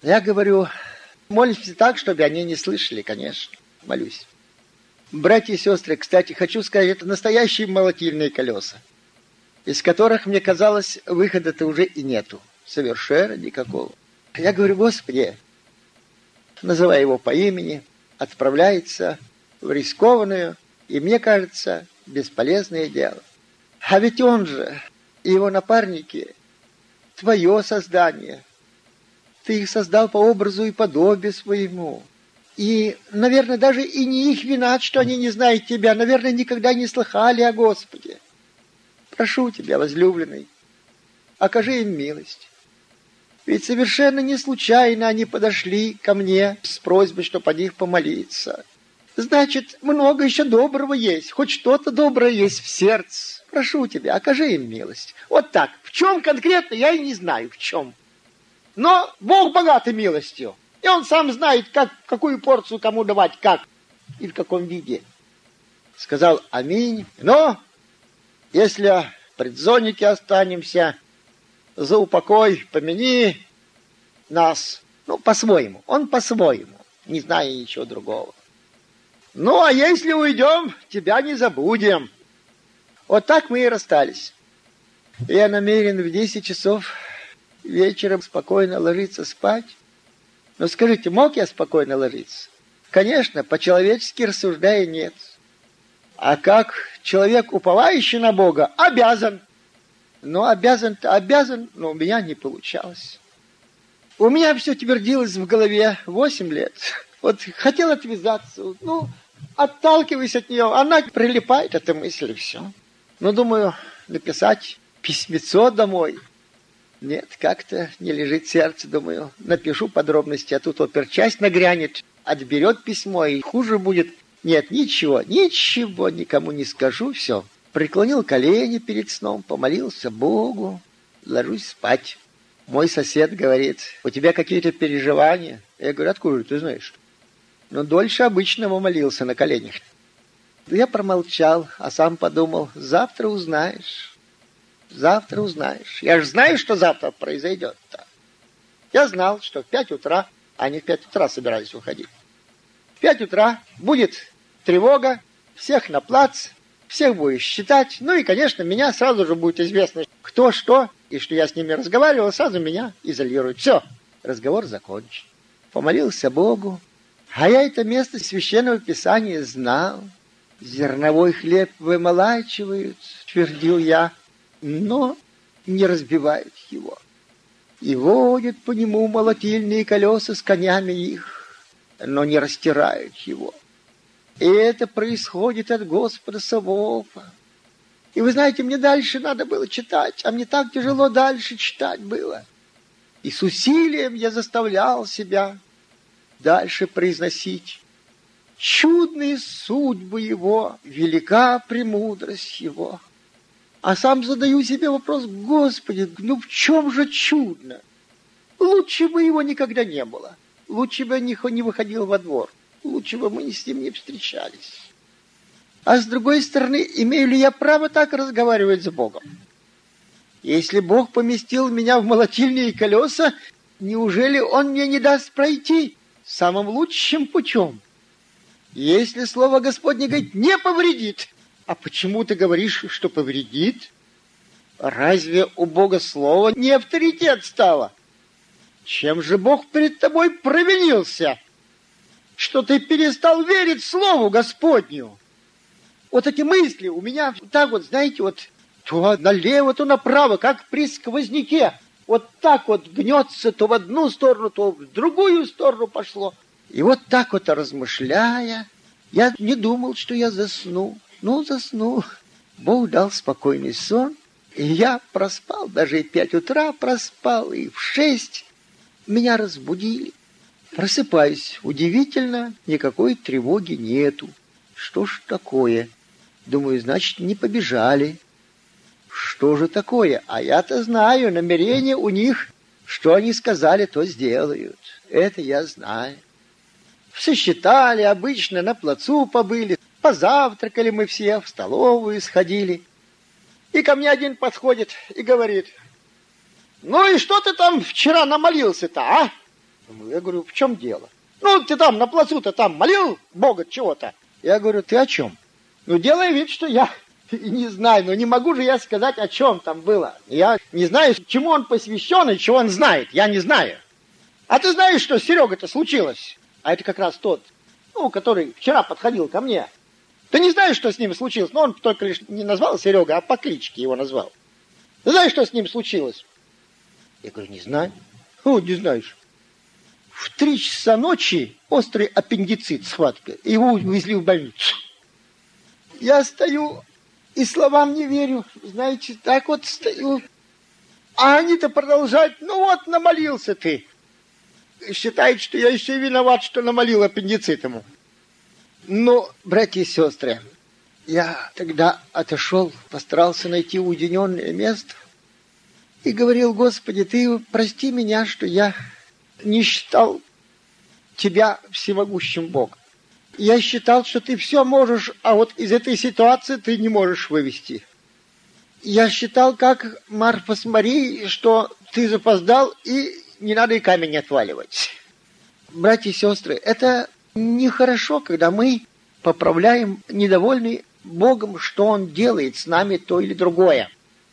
Speaker 4: Я говорю, молюсь так, чтобы они не слышали, конечно. Молюсь. Братья и сестры, кстати, хочу сказать, это настоящие молотильные колеса, из которых, мне казалось, выхода-то уже и нету. Совершенно никакого. Я говорю, Господи, называя его по имени, отправляется в рискованную и, мне кажется, бесполезное дело. А ведь он же и его напарники, твое создание. Ты их создал по образу и подобию своему. И, наверное, даже и не их вина, что они не знают тебя. Наверное, никогда не слыхали о Господе. Прошу тебя, возлюбленный, окажи им милость. Ведь совершенно не случайно они подошли ко мне с просьбой, чтобы о них помолиться. Значит, много еще доброго есть, хоть что-то доброе есть в сердце. Прошу тебя, окажи им милость. Вот так. В чем конкретно, я и не знаю, в чем. Но Бог богатый милостью. И Он сам знает, какую порцию кому давать, как и в каком виде. Сказал аминь. Но если предзонники останемся, за упокой помяни нас. Ну, по-своему. Он по-своему, не зная ничего другого. Ну, а если уйдем, тебя не забудем. Вот так мы и расстались. Я намерен в 10 часов вечером спокойно ложиться спать. Но скажите, мог я спокойно ложиться? Конечно, по-человечески рассуждая, нет. А как человек, уповающий на Бога, обязан. Но обязан-то обязан, но у меня не получалось. У меня все твердилось в голове 8 лет. Вот хотел отвязаться, ну, отталкиваясь от нее, она прилипает, эта мысль, и все. Ну, думаю, написать письмецо домой. Нет, как-то не лежит сердце, думаю, напишу подробности, а тут оперчасть нагрянет, отберет письмо, и хуже будет. Нет, ничего никому не скажу, все. Преклонил колени перед сном, помолился Богу, ложусь спать. Мой сосед говорит, у тебя какие-то переживания? Я говорю, откуда ты знаешь? Но дольше обычного молился на коленях. Я промолчал, а сам подумал, завтра узнаешь. Завтра узнаешь. Я же знаю, что завтра произойдет-то. Я знал, что в 5 утра, они в 5 утра собирались уходить. В 5 утра будет тревога, всех на плац, всех будешь считать. Ну и, конечно, меня сразу же будет известно, кто что, и что я с ними разговаривал, сразу меня изолируют. Все, разговор закончен. Помолился Богу. А я это место Священного Писания знал. Зерновой хлеб вымолачивают, твердил я, но не разбивают его. И водят по нему молотильные колеса с конями их, но не растирают его. И это происходит от Господа Саваофа. И вы знаете, мне дальше надо было читать, а мне так тяжело дальше читать было. И с усилием я заставлял себя дальше произносить. Чудные судьбы его, велика премудрость его. А сам задаю себе вопрос, Господи, ну в чем же чудно? Лучше бы его никогда не было. Лучше бы не выходил во двор. Лучше бы мы с ним не встречались. А с другой стороны, имею ли я право так разговаривать с Богом? Если Бог поместил меня в молотильные колеса, неужели Он мне не даст пройти самым лучшим путем? Если слово Господне говорит, не повредит, а почему ты говоришь, что повредит? Разве у Бога слово не авторитет стало? Чем же Бог перед тобой провинился, что ты перестал верить слову Господню? Вот эти мысли у меня так вот, знаете, вот то налево, то направо, как при сквозняке. Вот так вот гнется то в одну сторону, то в другую сторону пошло. И вот так вот размышляя, я не думал, что я засну. Ну, заснул. Бог дал спокойный сон, и я проспал, даже и 5 утра проспал, и в 6 меня разбудили. Просыпаюсь. Удивительно, никакой тревоги нету. Что ж такое? Думаю, значит, не побежали. Что же такое? А я-то знаю, намерение у них, что они сказали, то сделают. Это я знаю. Сосчитали, обычно на плацу побыли, позавтракали мы все, в столовую сходили. И ко мне один подходит и говорит, ну и что ты там вчера намолился-то, а? Я говорю, в чем дело? Ну, ты там на плацу-то там молил Бога чего-то. Я говорю, ты о чем? Ну, делай вид, что я не знаю. Но не могу же я сказать, о чем там было. Я не знаю, чему он посвящен и чего он знает. Я не знаю. А ты знаешь, что с Серегой-то случилось? А это как раз тот, который вчера подходил ко мне. Ты не знаешь, что с ним случилось? Ну, он только лишь не назвал Серега, а по кличке его назвал. Ты знаешь, что с ним случилось? Я говорю, не знаю. Не знаешь. В 3 часа ночи острый аппендицит, схватка. Его увезли в больницу. Я стою и словам не верю. Знаете, так вот стою. А они-то продолжают. Ну вот, намолился ты. Считает, что я еще и виноват, что намолил аппендицит ему. Но, братья и сестры, я тогда отошел, постарался найти уединенное место и говорил, Господи, ты прости меня, что я не считал тебя всемогущим Богом. Я считал, что ты все можешь, а вот из этой ситуации ты не можешь вывести. Я считал, как Марфа с Марией, что ты запоздал и не надо и камень отваливать. Братья и сестры, это нехорошо, когда мы поправляем недовольны Богом, что Он делает с нами то или другое.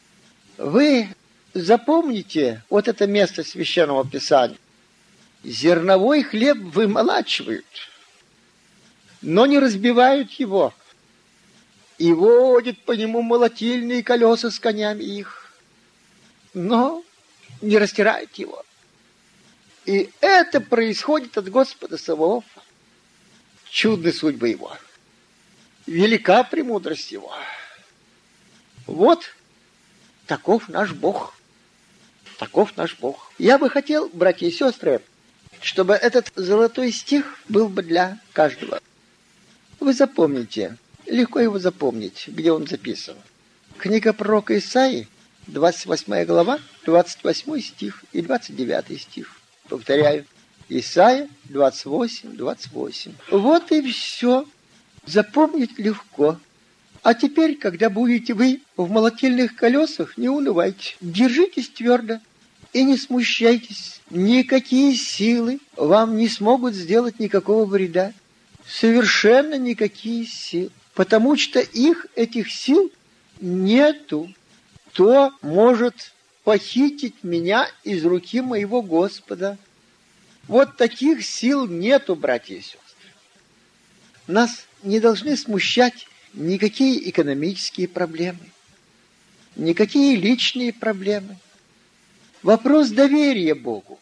Speaker 4: Вы запомните вот это место Священного Писания. Зерновой хлеб вымолачивают, но не разбивают его, и водят по нему молотильные колеса с конями их, но не растирают его. И это происходит от Господа Саваофа. Чудная судьба его. Велика премудрость его. Вот таков наш Бог. Таков наш Бог. Я бы хотел, братья и сестры, чтобы этот золотой стих был бы для каждого. Вы запомните, легко его запомнить, где он записан. Книга пророка Исаии, 28 глава, 28 стих и 29 стих. Повторяю, Исайя 28, 28. Вот и все. Запомнить легко. А теперь, когда будете вы в молотильных колесах, не унывайте. Держитесь твердо и не смущайтесь. Никакие силы вам не смогут сделать никакого вреда. Совершенно никакие силы. Потому что этих сил нету. Кто может похитить меня из руки моего Господа? Вот таких сил нету, братья и сестры. Нас не должны смущать никакие экономические проблемы, никакие личные проблемы. Вопрос доверия Богу.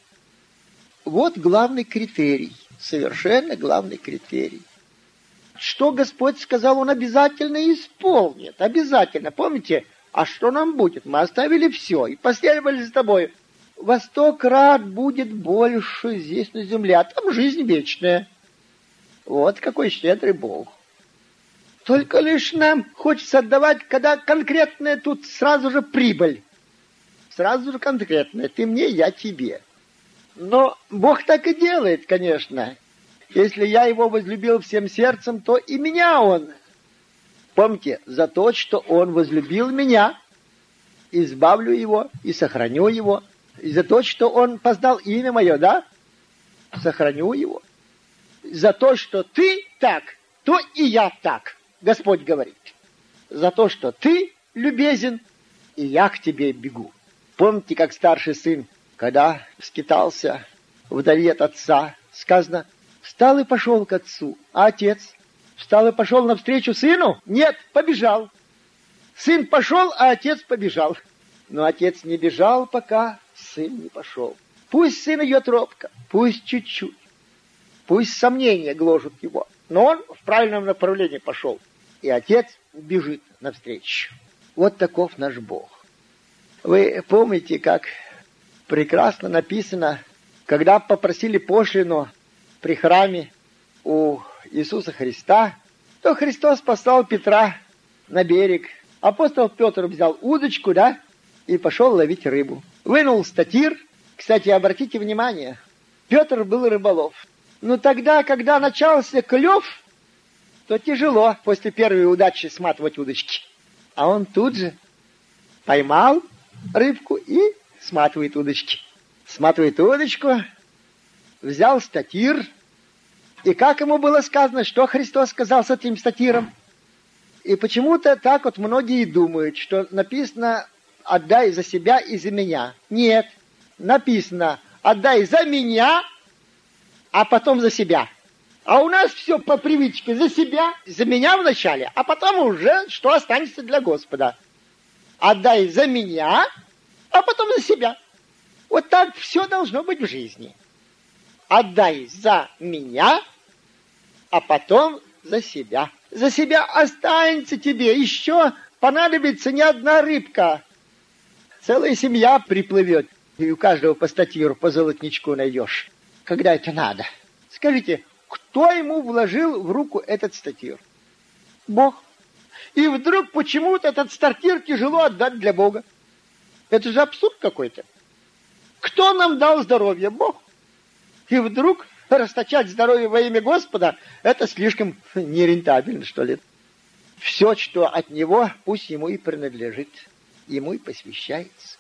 Speaker 4: Вот главный критерий, совершенно главный критерий. Что Господь сказал, Он обязательно исполнит, обязательно. Помните, а что нам будет? Мы оставили все и последовали за тобой. Во 100 крат будет больше здесь на земле, а там жизнь вечная. Вот какой щедрый Бог. Только лишь нам хочется отдавать, когда конкретная тут сразу же прибыль. Сразу же конкретная. Ты мне, я тебе. Но Бог так и делает, конечно. Если я его возлюбил всем сердцем, то и меня он. Помните, за то, что он возлюбил меня, избавлю его и сохраню его. И за то, что он познал имя мое, да? Сохраню его. За то, что ты так, то и я так. Господь говорит. За то, что ты любезен, и я к тебе бегу. Помните, как старший сын, когда скитался вдали от отца, сказано, встал и пошел к отцу, а отец встал и пошел навстречу сыну? Нет, побежал. Сын пошел, а отец побежал. Но отец не бежал, пока сын не пошел. Пусть сын идет робко, пусть чуть-чуть, пусть сомнения гложут его, но он в правильном направлении пошел. И отец бежит навстречу. Вот таков наш Бог. Вы помните, как прекрасно написано, когда попросили пошлину при храме у Иисуса Христа, то Христос послал Петра на берег. Апостол Петр взял удочку, да, и пошел ловить рыбу. Вынул статир. Кстати, обратите внимание, Петр был рыболов. Но тогда, когда начался клев, то тяжело после первой удачи сматывать удочки. А он тут же поймал рыбку и сматывает удочки. Сматывает удочку, взял статир, и как ему было сказано, что Христос сказал с этим статиром? И почему-то так вот многие думают, что написано «отдай за себя и за меня». Нет, написано «отдай за меня, а потом за себя». А у нас все по привычке за себя, за меня вначале, а потом уже что останется для Господа. Отдай за меня, а потом за себя. Вот так все должно быть в жизни. Отдай за меня, а потом за себя. За себя останется тебе еще понадобится не одна рыбка. Целая семья приплывет, и у каждого по статиру, по золотничку найдешь, когда это надо. Скажите, кто ему вложил в руку этот статир? Бог. И вдруг почему-то этот статир тяжело отдать для Бога. Это же абсурд какой-то. Кто нам дал здоровье? Бог. И вдруг расточать здоровье во имя Господа, это слишком нерентабельно, что ли. Все, что от Него, пусть Ему и принадлежит, Ему и посвящается.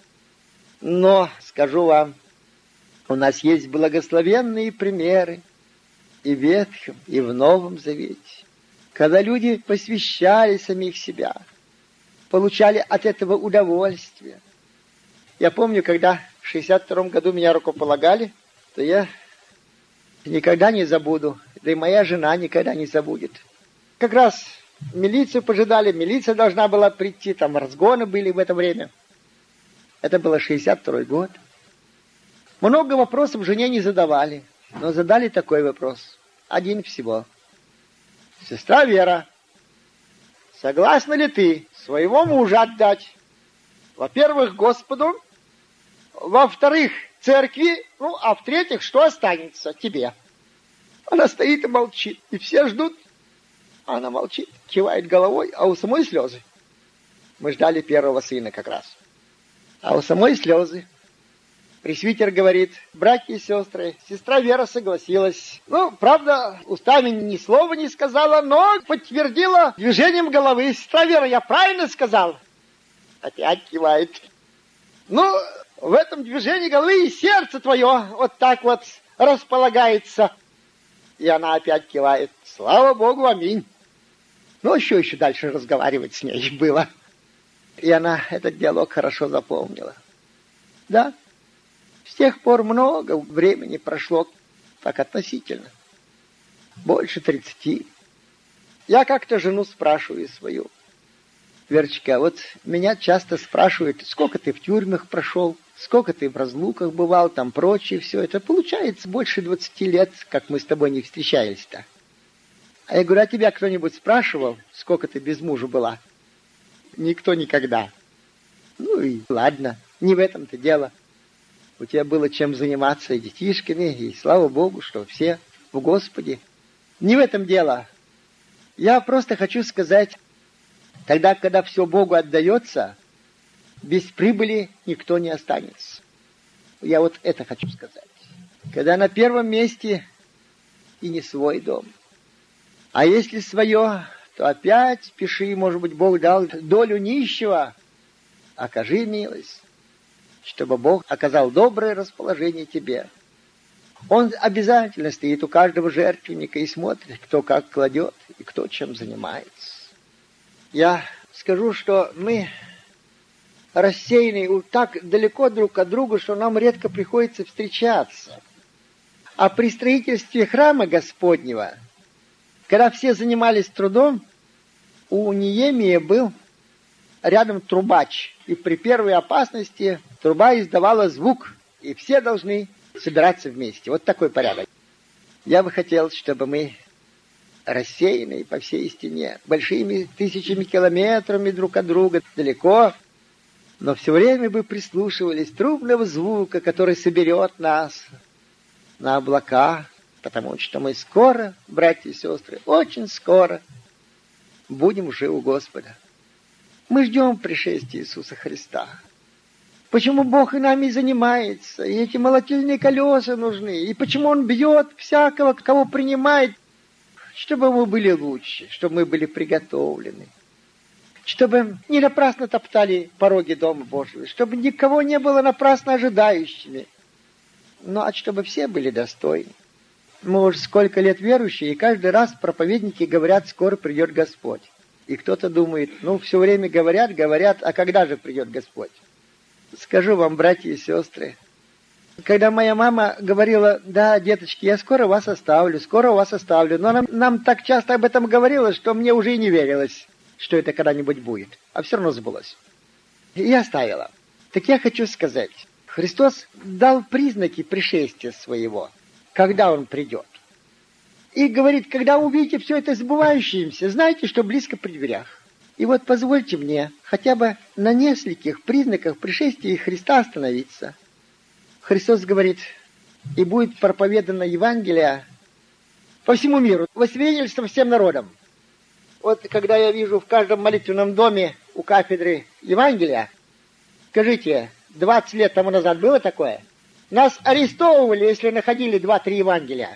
Speaker 4: Но, скажу вам, у нас есть благословенные примеры и в Ветхом, и в Новом Завете, когда люди посвящали самих себя, получали от этого удовольствие. Я помню, когда в 62-м году меня рукополагали, то я никогда не забуду, да и моя жена никогда не забудет. Как раз милицию поджидали, милиция должна была прийти, там разгоны были в это время. Это было 62-й год. Много вопросов жене не задавали, но задали такой вопрос. Один всего. Сестра Вера, согласна ли ты своего мужа отдать, во-первых, Господу, во-вторых, церкви, ну, а в-третьих, что останется тебе? Она стоит и молчит, и все ждут. Она молчит, кивает головой, а у самой слезы. Мы ждали первого сына как раз. А у самой слезы. Пресвитер говорит: братья и сестры, сестра Вера согласилась. Ну, правда, устами ни слова не сказала, но подтвердила движением головы. Сестра Вера, я правильно сказал? Опять кивает. Ну, в этом движении головы и сердце твое вот так вот располагается. И она опять кивает. Слава Богу, аминь. Ну, еще дальше разговаривать с ней было. И она этот диалог хорошо запомнила. Да. С тех пор много времени прошло, так относительно. Больше 30. Я как-то жену спрашиваю свою: Верочка, вот меня часто спрашивают, сколько ты в тюрьмах прошел, сколько ты в разлуках бывал, там прочее все. Это получается больше 20 лет, как мы с тобой не встречались-то. А я говорю, а тебя кто-нибудь спрашивал, сколько ты без мужа была? Никто никогда. Ну и ладно, не в этом-то дело. У тебя было чем заниматься и детишками, и слава Богу, что все в Господе. Не в этом дело. Я просто хочу сказать, тогда, когда все Богу отдается, без прибыли никто не останется. Я вот это хочу сказать. Когда на первом месте и не свой дом. А если свое, то опять спеши, может быть, Бог дал долю нищего. Окажи милость, чтобы Бог оказал доброе расположение тебе. Он обязательно стоит у каждого жертвенника и смотрит, кто как кладет и кто чем занимается. Я скажу, что мы рассеяны так далеко друг от друга, что нам редко приходится встречаться. А при строительстве храма Господнего, когда все занимались трудом, у Неемии был рядом трубач. И при первой опасности труба издавала звук, и все должны собираться вместе. Вот такой порядок. Я бы хотел, чтобы мы рассеянные по всей стене, большими тысячами километрами друг от друга, далеко, но все время бы прислушивались трубного звука, который соберет нас на облака, потому что мы скоро, братья и сестры, очень скоро будем уже у Господа. Мы ждем пришествия Иисуса Христа. Почему Бог и нами занимается? И эти молотильные колеса нужны. И почему Он бьет всякого, кого принимает, чтобы мы были лучше, чтобы мы были приготовлены. Чтобы не напрасно топтали пороги Дома Божьего, чтобы никого не было напрасно ожидающими. Но чтобы все были достойны. Мы уже сколько лет верующие, и каждый раз проповедники говорят, скоро придет Господь. И кто-то думает, все время говорят, а когда же придет Господь? Скажу вам, братья и сестры, когда моя мама говорила, да, деточки, я скоро вас оставлю, но она нам так часто об этом говорила, что мне уже и не верилось, что это когда-нибудь будет. А все равно сбылось. И я оставила. Так я хочу сказать, Христос дал признаки пришествия своего, когда Он придет. И говорит, когда увидите все это сбывающееся, знайте, что близко при дверях. И вот позвольте мне хотя бы на нескольких признаках пришествия Христа остановиться. Христос говорит, и будет проповедано Евангелие по всему миру, во свидетельство всем народам. Вот когда я вижу в каждом молитвенном доме у кафедры Евангелия, скажите, 20 лет тому назад было такое? Нас арестовывали, если находили 2-3 Евангелия.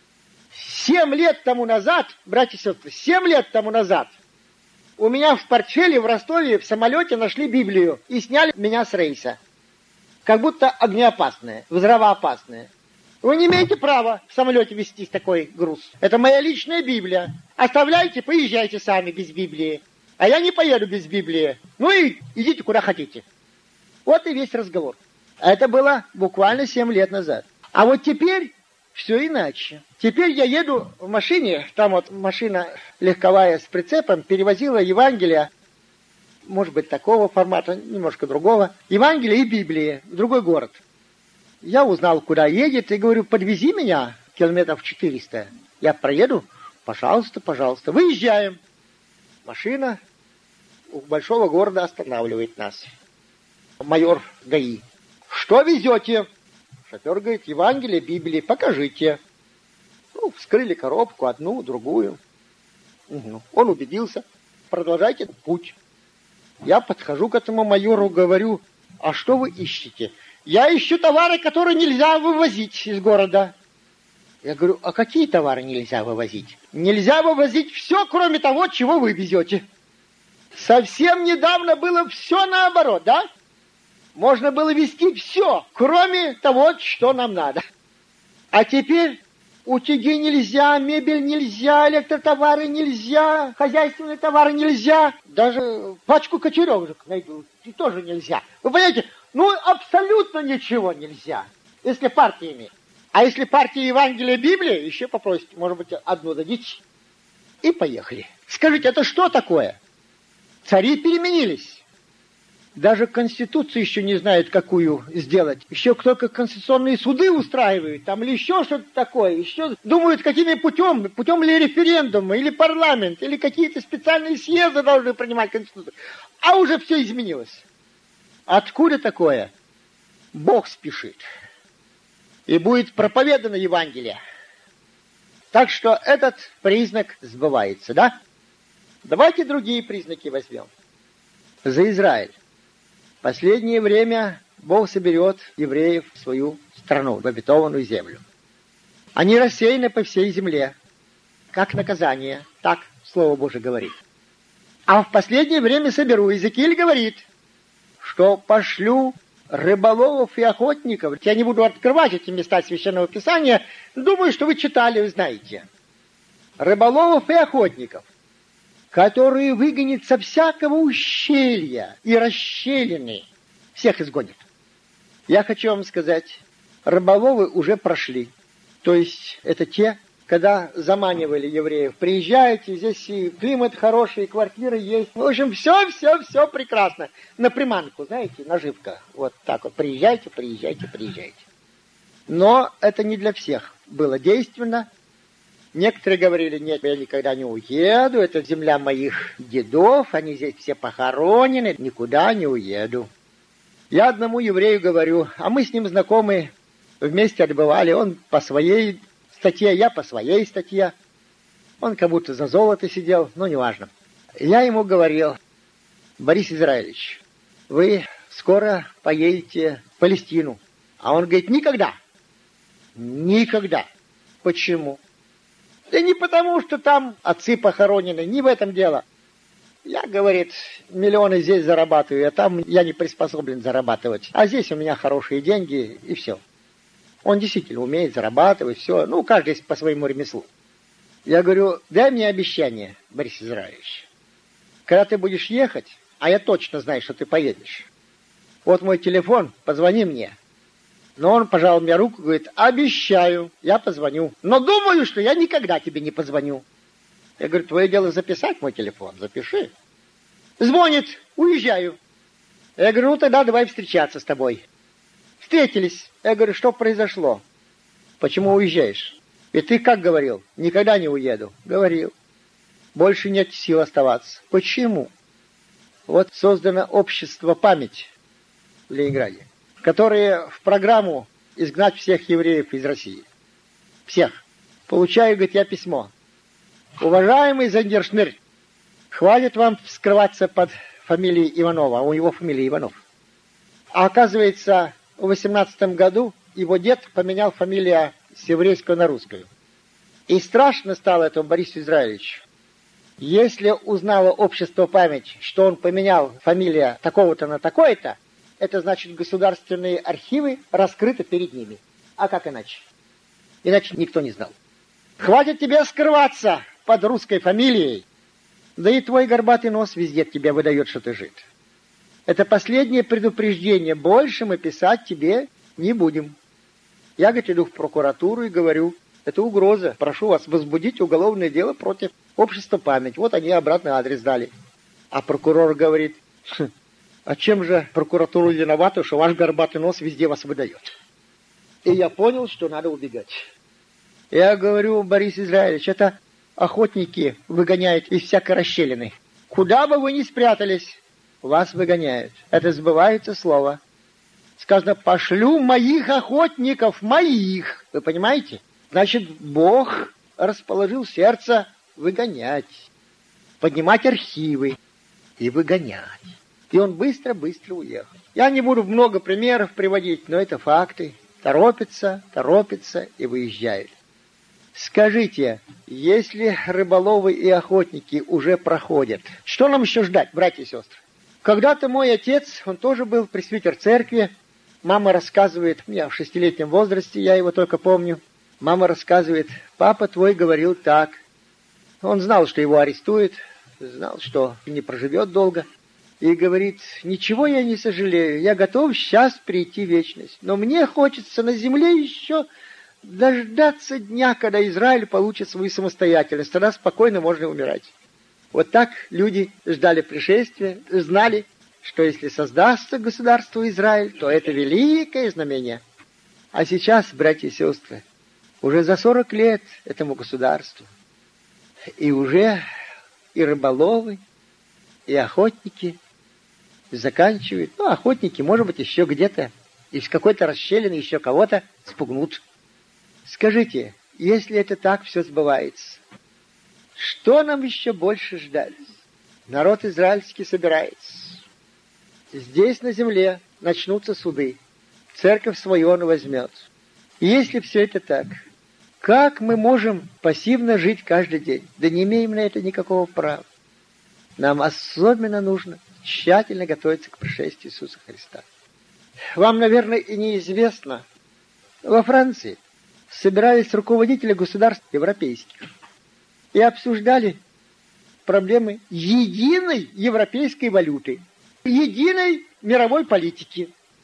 Speaker 4: 7 лет тому назад, братья и сестры, 7 лет тому назад у меня в портфеле в Ростове в самолете нашли Библию и сняли меня с рейса. Как будто огнеопасное, взрывоопасное. Вы не имеете права в самолете везти такой груз. Это моя личная Библия. Оставляйте, поезжайте сами без Библии. А я не поеду без Библии. И идите куда хотите. Вот и весь разговор. А это было буквально 7 лет назад. А вот теперь все иначе. Теперь я еду в машине, там вот машина легковая с прицепом, перевозила Евангелие, может быть, такого формата, немножко другого, Евангелие и Библии в другой город. Я узнал, куда едет, и говорю, подвези меня километров 400. Я проеду? Пожалуйста, пожалуйста. Выезжаем. Машина у большого города останавливает нас. Майор ГАИ. Что везете? Шофер говорит, Евангелие, Библии, покажите. Вскрыли коробку, одну, другую. Он убедился. Продолжайте путь. Я подхожу к этому майору, говорю, а что вы ищете? Я ищу товары, которые нельзя вывозить из города. Я говорю, а какие товары нельзя вывозить? Нельзя вывозить все, кроме того, чего вы везете. Совсем недавно было все наоборот, да? Можно было везти все, кроме того, что нам надо. А теперь утюги нельзя, мебель нельзя, электротовары нельзя, хозяйственные товары нельзя. Даже пачку кочережек найду, и тоже нельзя. Вы понимаете, абсолютно ничего нельзя, если партиями. А если партия Евангелия Библия, еще попросите, может быть, одну дадите. И поехали. Скажите, это что такое? Цари переменились. Даже Конституцию еще не знают, какую сделать. Еще только конституционные суды устраивают, там или еще что-то такое. Еще думают, какими путем ли референдума, или парламент, или какие-то специальные съезды должны принимать Конституцию. А уже все изменилось. Откуда такое? Бог спешит. И будет проповедано Евангелие. Так что этот признак сбывается, да? Давайте другие признаки возьмем. За Израиль. В последнее время Бог соберет евреев в свою страну, в обетованную землю. Они рассеяны по всей земле, как наказание, так Слово Божие говорит. А в последнее время соберу. Иезекииль говорит, что пошлю рыболовов и охотников. Я не буду открывать эти места Священного Писания. Думаю, что вы читали, вы знаете. Рыболовов и охотников, которые выгонят со всякого ущелья и расщелины. Всех изгонят. Я хочу вам сказать, рыболовы уже прошли. То есть это те, когда заманивали евреев. Приезжайте, здесь и климат хороший, и квартиры есть. В общем, все прекрасно. На приманку, знаете, наживка. Вот так вот. Приезжайте. Но это не для всех было действенно. Некоторые говорили, нет, я никогда не уеду, это земля моих дедов, они здесь все похоронены, никуда не уеду. Я одному еврею говорю, а мы с ним знакомы, вместе отбывали, он по своей статье, я по своей статье. Он как будто за золото сидел, но неважно. Я ему говорил, Борис Израилевич, вы скоро поедете в Палестину. А он говорит, никогда. Никогда. Почему? Да не потому, что там отцы похоронены, не в этом дело. Я, говорит, миллионы здесь зарабатываю, а там я не приспособлен зарабатывать. А здесь у меня хорошие деньги, и все. Он действительно умеет зарабатывать, все. Ну, каждый по своему ремеслу. Я говорю, дай мне обещание, Борис Израилевич. Когда ты будешь ехать, а я точно знаю, что ты поедешь. Вот мой телефон, позвони мне. Но он пожал мне руку, говорит, обещаю, я позвоню. Но думаю, что я никогда тебе не позвоню. Я говорю, твое дело записать мой телефон, запиши. Звонит, уезжаю. Я говорю, ну тогда давай встречаться с тобой. Встретились. Я говорю, что произошло? Почему уезжаешь? И ты как говорил? Никогда не уеду. Говорил. Больше нет сил оставаться. Почему? Вот создано общество «Память» в Ленинграде, которое в программу изгнать всех евреев из России. Всех. Получаю, говорит, я письмо. Уважаемый Зандершнырь, хватит вам скрываться под фамилией Иванова, а у него фамилия Иванов. А оказывается, в 18 году его дед поменял фамилию с еврейского на русскую. И страшно стало этому Борису Израилевичу. Если узнало общество «Память», что он поменял фамилию такого-то на такое-то, это значит, государственные архивы раскрыты перед ними. А как иначе? Иначе никто не знал. Хватит тебе скрываться под русской фамилией. Да и твой горбатый нос везде тебе выдает, что ты жид. Это последнее предупреждение. Больше мы писать тебе не будем. Я, говорит, иду в прокуратуру и говорю, это угроза. Прошу вас возбудить уголовное дело против общества «Память». Вот они обратный адрес дали. А прокурор говорит, а чем же прокуратура виновата, что ваш горбатый нос везде вас выдает? И я понял, что надо убегать. Я говорю, Борис Израилевич, это охотники выгоняют из всякой расщелины. Куда бы вы ни спрятались, вас выгоняют. Это сбывается слово. Сказано, пошлю моих охотников, моих. Вы понимаете? Значит, Бог расположил сердце выгонять, поднимать архивы и выгонять. И он быстро-быстро уехал. Я не буду много примеров приводить, но это факты. Торопятся и выезжают. Скажите, если рыболовы и охотники уже проходят, что нам еще ждать, братья и сестры? Когда-то мой отец, он тоже был пресвитер церкви. Мама рассказывает, я в 6-летнем возрасте, я его только помню. Мама рассказывает, папа твой говорил так. Он знал, что его арестуют, знал, что не проживет долго. И говорит, ничего я не сожалею, я готов сейчас прийти в вечность. Но мне хочется на земле еще дождаться дня, когда Израиль получит свою самостоятельность. Тогда спокойно можно умирать. Вот так люди ждали пришествия, знали, что если создастся государство Израиль, то это великое знамение. А сейчас, братья и сестры, уже за 40 лет этому государству. И уже и рыболовы, и охотники заканчивают. Ну, охотники, может быть, еще где-то из какой-то расщелины еще кого-то спугнут. Скажите, если это так все сбывается, что нам еще больше ждать? Народ израильский собирается. Здесь на земле начнутся суды. Церковь свою он возьмет. И если все это так, как мы можем пассивно жить каждый день? Да не имеем на это никакого права. Нам особенно нужно тщательно готовиться к пришествию Иисуса Христа. Вам, наверное, и неизвестно, во Франции собирались руководители государств европейских и обсуждали проблемы единой европейской валюты, единой мировой политики,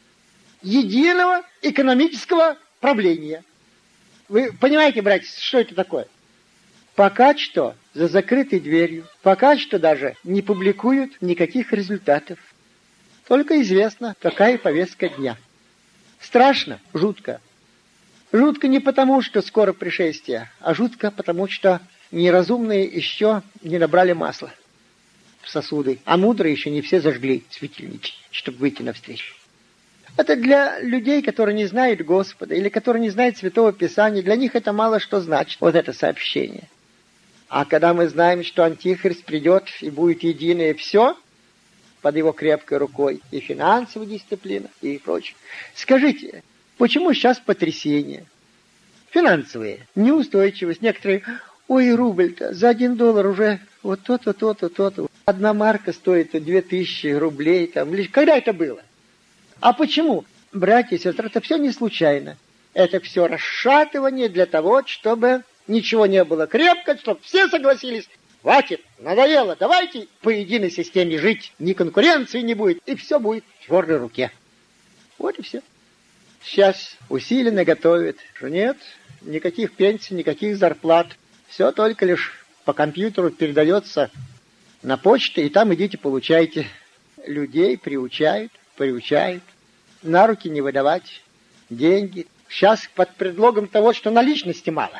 Speaker 4: единого экономического правления. Вы понимаете, братья, что это такое? Пока что за закрытой дверью, пока что даже не публикуют никаких результатов. Только известно, какая повестка дня. Страшно, жутко. Жутко не потому, что скоро пришествие, а жутко потому, что неразумные еще не набрали масла в сосуды, а мудрые еще не все зажгли светильники, чтобы выйти навстречу. Это для людей, которые не знают Господа или которые не знают Святого Писания, для них это мало что значит, вот это сообщение. А когда мы знаем, что Антихрист придет и будет единое все под его крепкой рукой, и финансовая дисциплина, и прочее. Скажите, почему сейчас потрясения? Финансовые, неустойчивость. Некоторые, ой, рубль-то за $1 уже вот то-то, то-то, то-то. 1 марка стоит 2000 рублей. Там. Когда это было? А почему? Братья и сестры, это все не случайно. Это все расшатывание для того, чтобы ничего не было крепко, чтобы все согласились. Хватит, надоело, давайте по единой системе жить, ни конкуренции не будет, и все будет в твердой руке. Вот и все. Сейчас усиленно готовят, что нет, никаких пенсий, никаких зарплат. Все только лишь по компьютеру передается на почту, и там идите, получайте. Людей приучают, на руки не выдавать деньги. Сейчас под предлогом того, что наличности мало.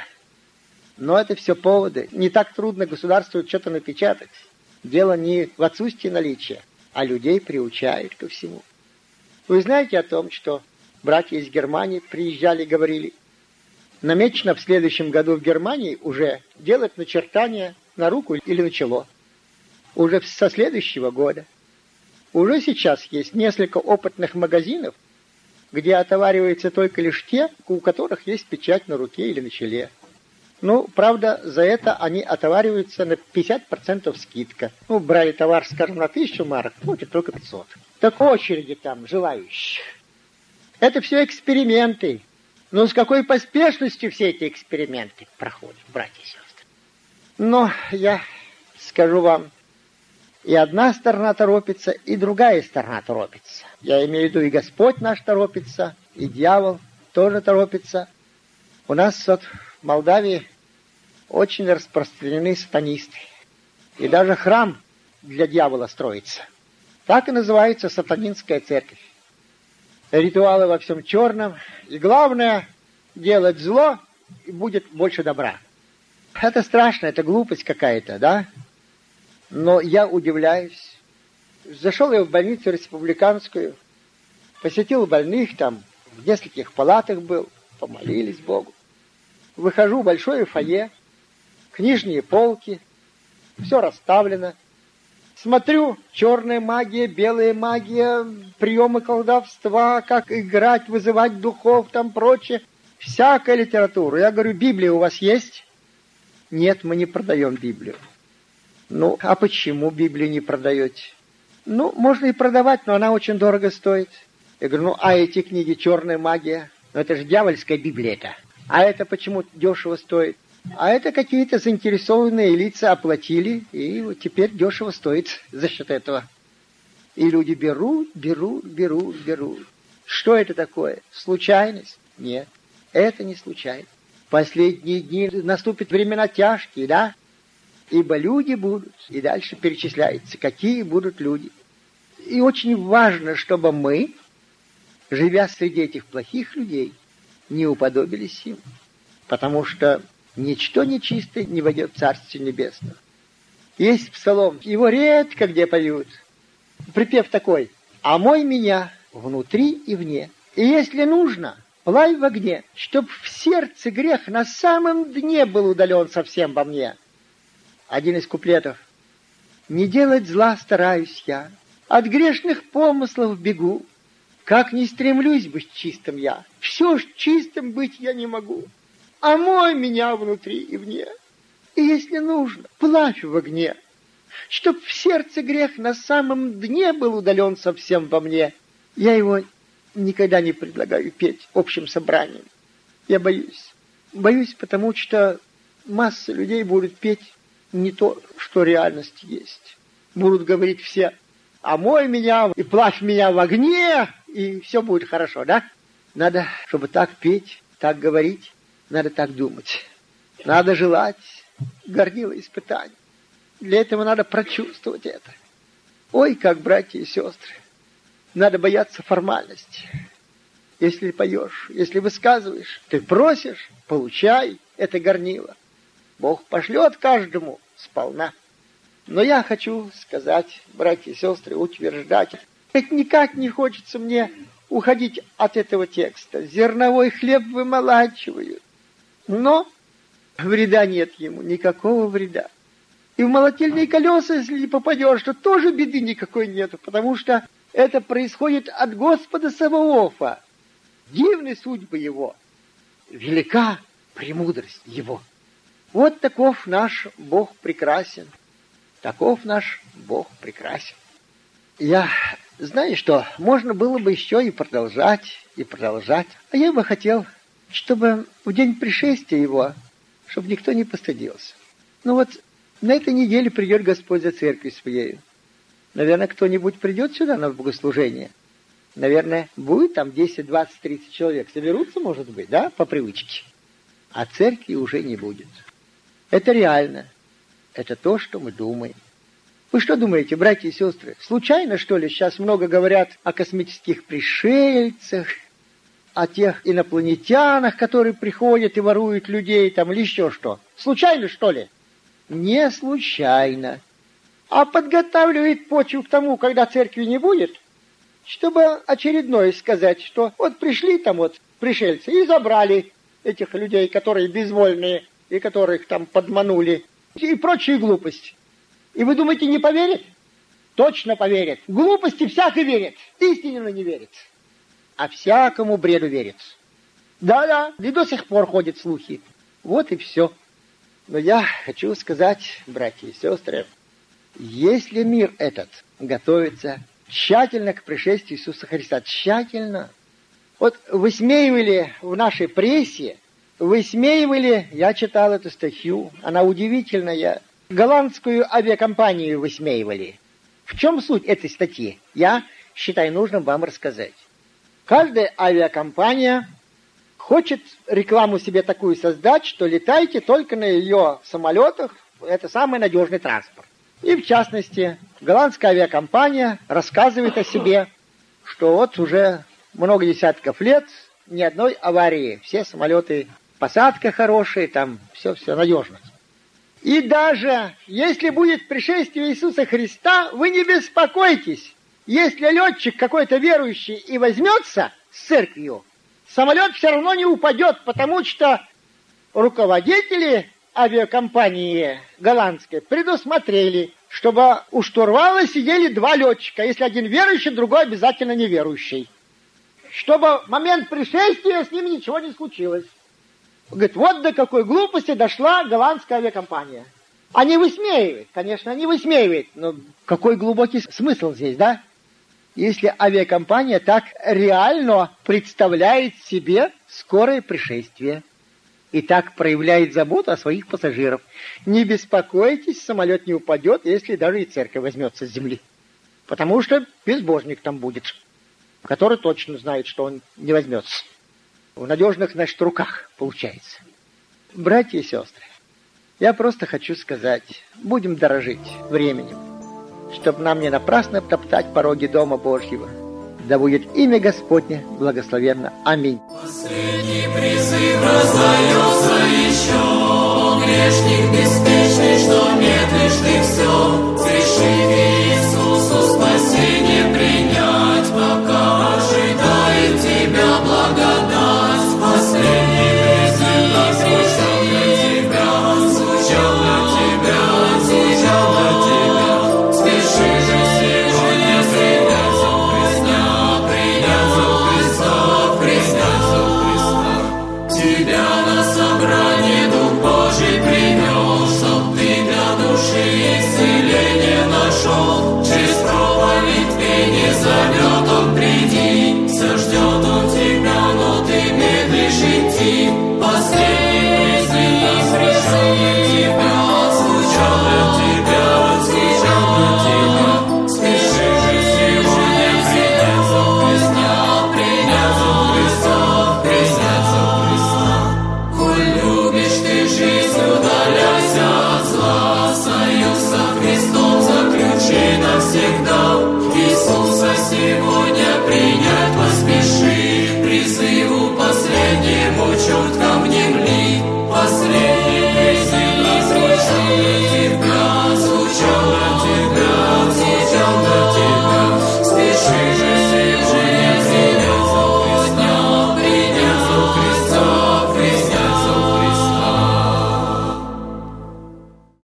Speaker 4: Но это все поводы. Не так трудно государству что-то напечатать. Дело не в отсутствии наличия, а людей приучают ко всему. Вы знаете о том, что братья из Германии приезжали и говорили, намечено в следующем году в Германии уже делать начертания на руку или на чело. Уже со следующего года. Уже сейчас есть несколько опытных магазинов, где отовариваются только лишь те, у которых есть печать на руке или на челе. Ну, правда, за это они отовариваются на 50% скидка. Ну, брали товар, скажем, на 1000 марок, платят только 500. Так очереди там желающих. Это все эксперименты. Но с какой поспешностью все эти эксперименты проходят, братья и сестры? Но я скажу вам, и одна сторона торопится, и другая сторона торопится. Я имею в виду, и Господь наш торопится, и дьявол тоже торопится. У нас вот в Молдавии очень распространены сатанисты. И даже храм для дьявола строится. Так и называется сатанинская церковь. Ритуалы во всем черном. И главное, делать зло, и будет больше добра. Это страшно, это глупость какая-то, да? Но я удивляюсь. Зашел я в больницу республиканскую, посетил больных там, в нескольких палатах был, помолились Богу. Выхожу в большое фойе, книжные полки, все расставлено. Смотрю, черная магия, белая магия, приемы колдовства, как играть, вызывать духов, там прочее. Всякая литература. Я говорю, Библия у вас есть? Нет, мы не продаем Библию. Ну, а почему Библию не продаете? Ну, можно и продавать, но она очень дорого стоит. Я говорю, ну, а эти книги «Черная магия»? Ну, это же дьявольская Библия это. А это почему дешево стоит? А это какие-то заинтересованные лица оплатили, и вот теперь дешево стоит за счет этого. И люди берут. Что это такое? Случайность? Нет, это не случайность. Последние дни наступят времена тяжкие, да? Ибо люди будут, и дальше перечисляется, какие будут люди. И очень важно, чтобы мы, живя среди этих плохих людей, не уподобились им. Потому что ничто нечистое не войдет в Царствие Небесное. Есть псалом, его редко где поют. Припев такой: «Омой меня внутри и вне, и если нужно, плавь в огне, чтоб в сердце грех на самом дне был удален совсем во мне». Один из куплетов. «Не делать зла стараюсь я, от грешных помыслов бегу, как не стремлюсь быть чистым я, все ж чистым быть я не могу. Омой меня внутри и вне, и если нужно, плавь в огне, чтоб в сердце грех на самом дне был удален совсем во мне». Я его никогда не предлагаю петь общим собранием. Я боюсь. Боюсь, потому что масса людей будут петь не то, что реальность есть. Будут говорить все: «Омой меня и плавь меня в огне», и все будет хорошо, да? Надо, чтобы так петь, так говорить, надо так думать. Надо желать, горнило испытаний. Для этого надо прочувствовать это. Ой, как, братья и сестры, надо бояться формальности. Если поешь, если высказываешь, ты просишь, получай это горнило. Бог пошлет каждому сполна. Но я хочу сказать, братья и сестры, утверждать, никак не хочется мне уходить от этого текста. Зерновой хлеб вымолачивают, но вреда нет ему, никакого вреда. И в молотильные колеса, если не попадешь, то тоже беды никакой нету, потому что это происходит от Господа Саваофа. Дивны судьбы его, велика премудрость его. Вот таков наш Бог прекрасен. Таков наш Бог прекрасен. Я знаю, что можно было бы еще и продолжать. А я бы хотел чтобы в день пришествия Его, чтобы никто не постыдился. Ну вот, на этой неделе придет Господь за церковью своей. Наверное, кто-нибудь придет сюда на богослужение. Наверное, будет там 10, 20, 30 человек. Соберутся, может быть, да, по привычке. А церкви уже не будет. Это реально. Это то, что мы думаем. Вы что думаете, братья и сестры? Случайно, что ли, сейчас много говорят о космических пришельцах, о тех инопланетянах, которые приходят и воруют людей, там, или еще что? Случайно, что ли? Не случайно. А подготавливает почву к тому, когда церкви не будет, чтобы очередное сказать, что вот пришли там вот пришельцы и забрали этих людей, которые безвольные, и которых там подманули, и прочие глупости. И вы думаете, не поверят? Точно поверят. Глупости всякой верят, истинно не верят. А всякому бреду верят. Да-да, и до сих пор ходят слухи. Вот и все. Но я хочу сказать, братья и сестры, если мир этот готовится тщательно к пришествию Иисуса Христа, тщательно, вот высмеивали в нашей прессе, я читал эту статью, она удивительная, голландскую авиакомпанию высмеивали. В чем суть этой статьи? Я считаю нужным вам рассказать. Каждая авиакомпания хочет рекламу себе такую создать, что летайте только на ее самолетах, это самый надежный транспорт. И в частности, голландская авиакомпания рассказывает о себе, что вот уже много десятков лет ни одной аварии, все самолеты, посадка хорошая, там все надежно. И даже если будет пришествие Иисуса Христа, вы не беспокойтесь. Если летчик какой-то верующий и возьмется с церковью, самолет все равно не упадет, потому что руководители авиакомпании голландской предусмотрели, чтобы у штурвала сидели два летчика. Если один верующий, другой обязательно неверующий. Чтобы в момент пришествия с ними ничего не случилось. Говорит, вот до какой глупости дошла голландская авиакомпания. Они высмеивают, конечно, они высмеивают. Но какой глубокий смысл здесь, да? Если авиакомпания так реально представляет себе скорое пришествие и так проявляет заботу о своих пассажирах. Не беспокойтесь, самолет не упадет, если даже и церковь возьмется с земли. Потому что безбожник там будет, который точно знает, что он не возьмется. В надежных, значит, руках получается. Братья и сестры, я просто хочу сказать, будем дорожить временем, чтобы нам не напрасно топтать пороги Дома Божьего. Да будет имя Господне благословенно. Аминь.
Speaker 1: Последний призыв раздается еще, грешник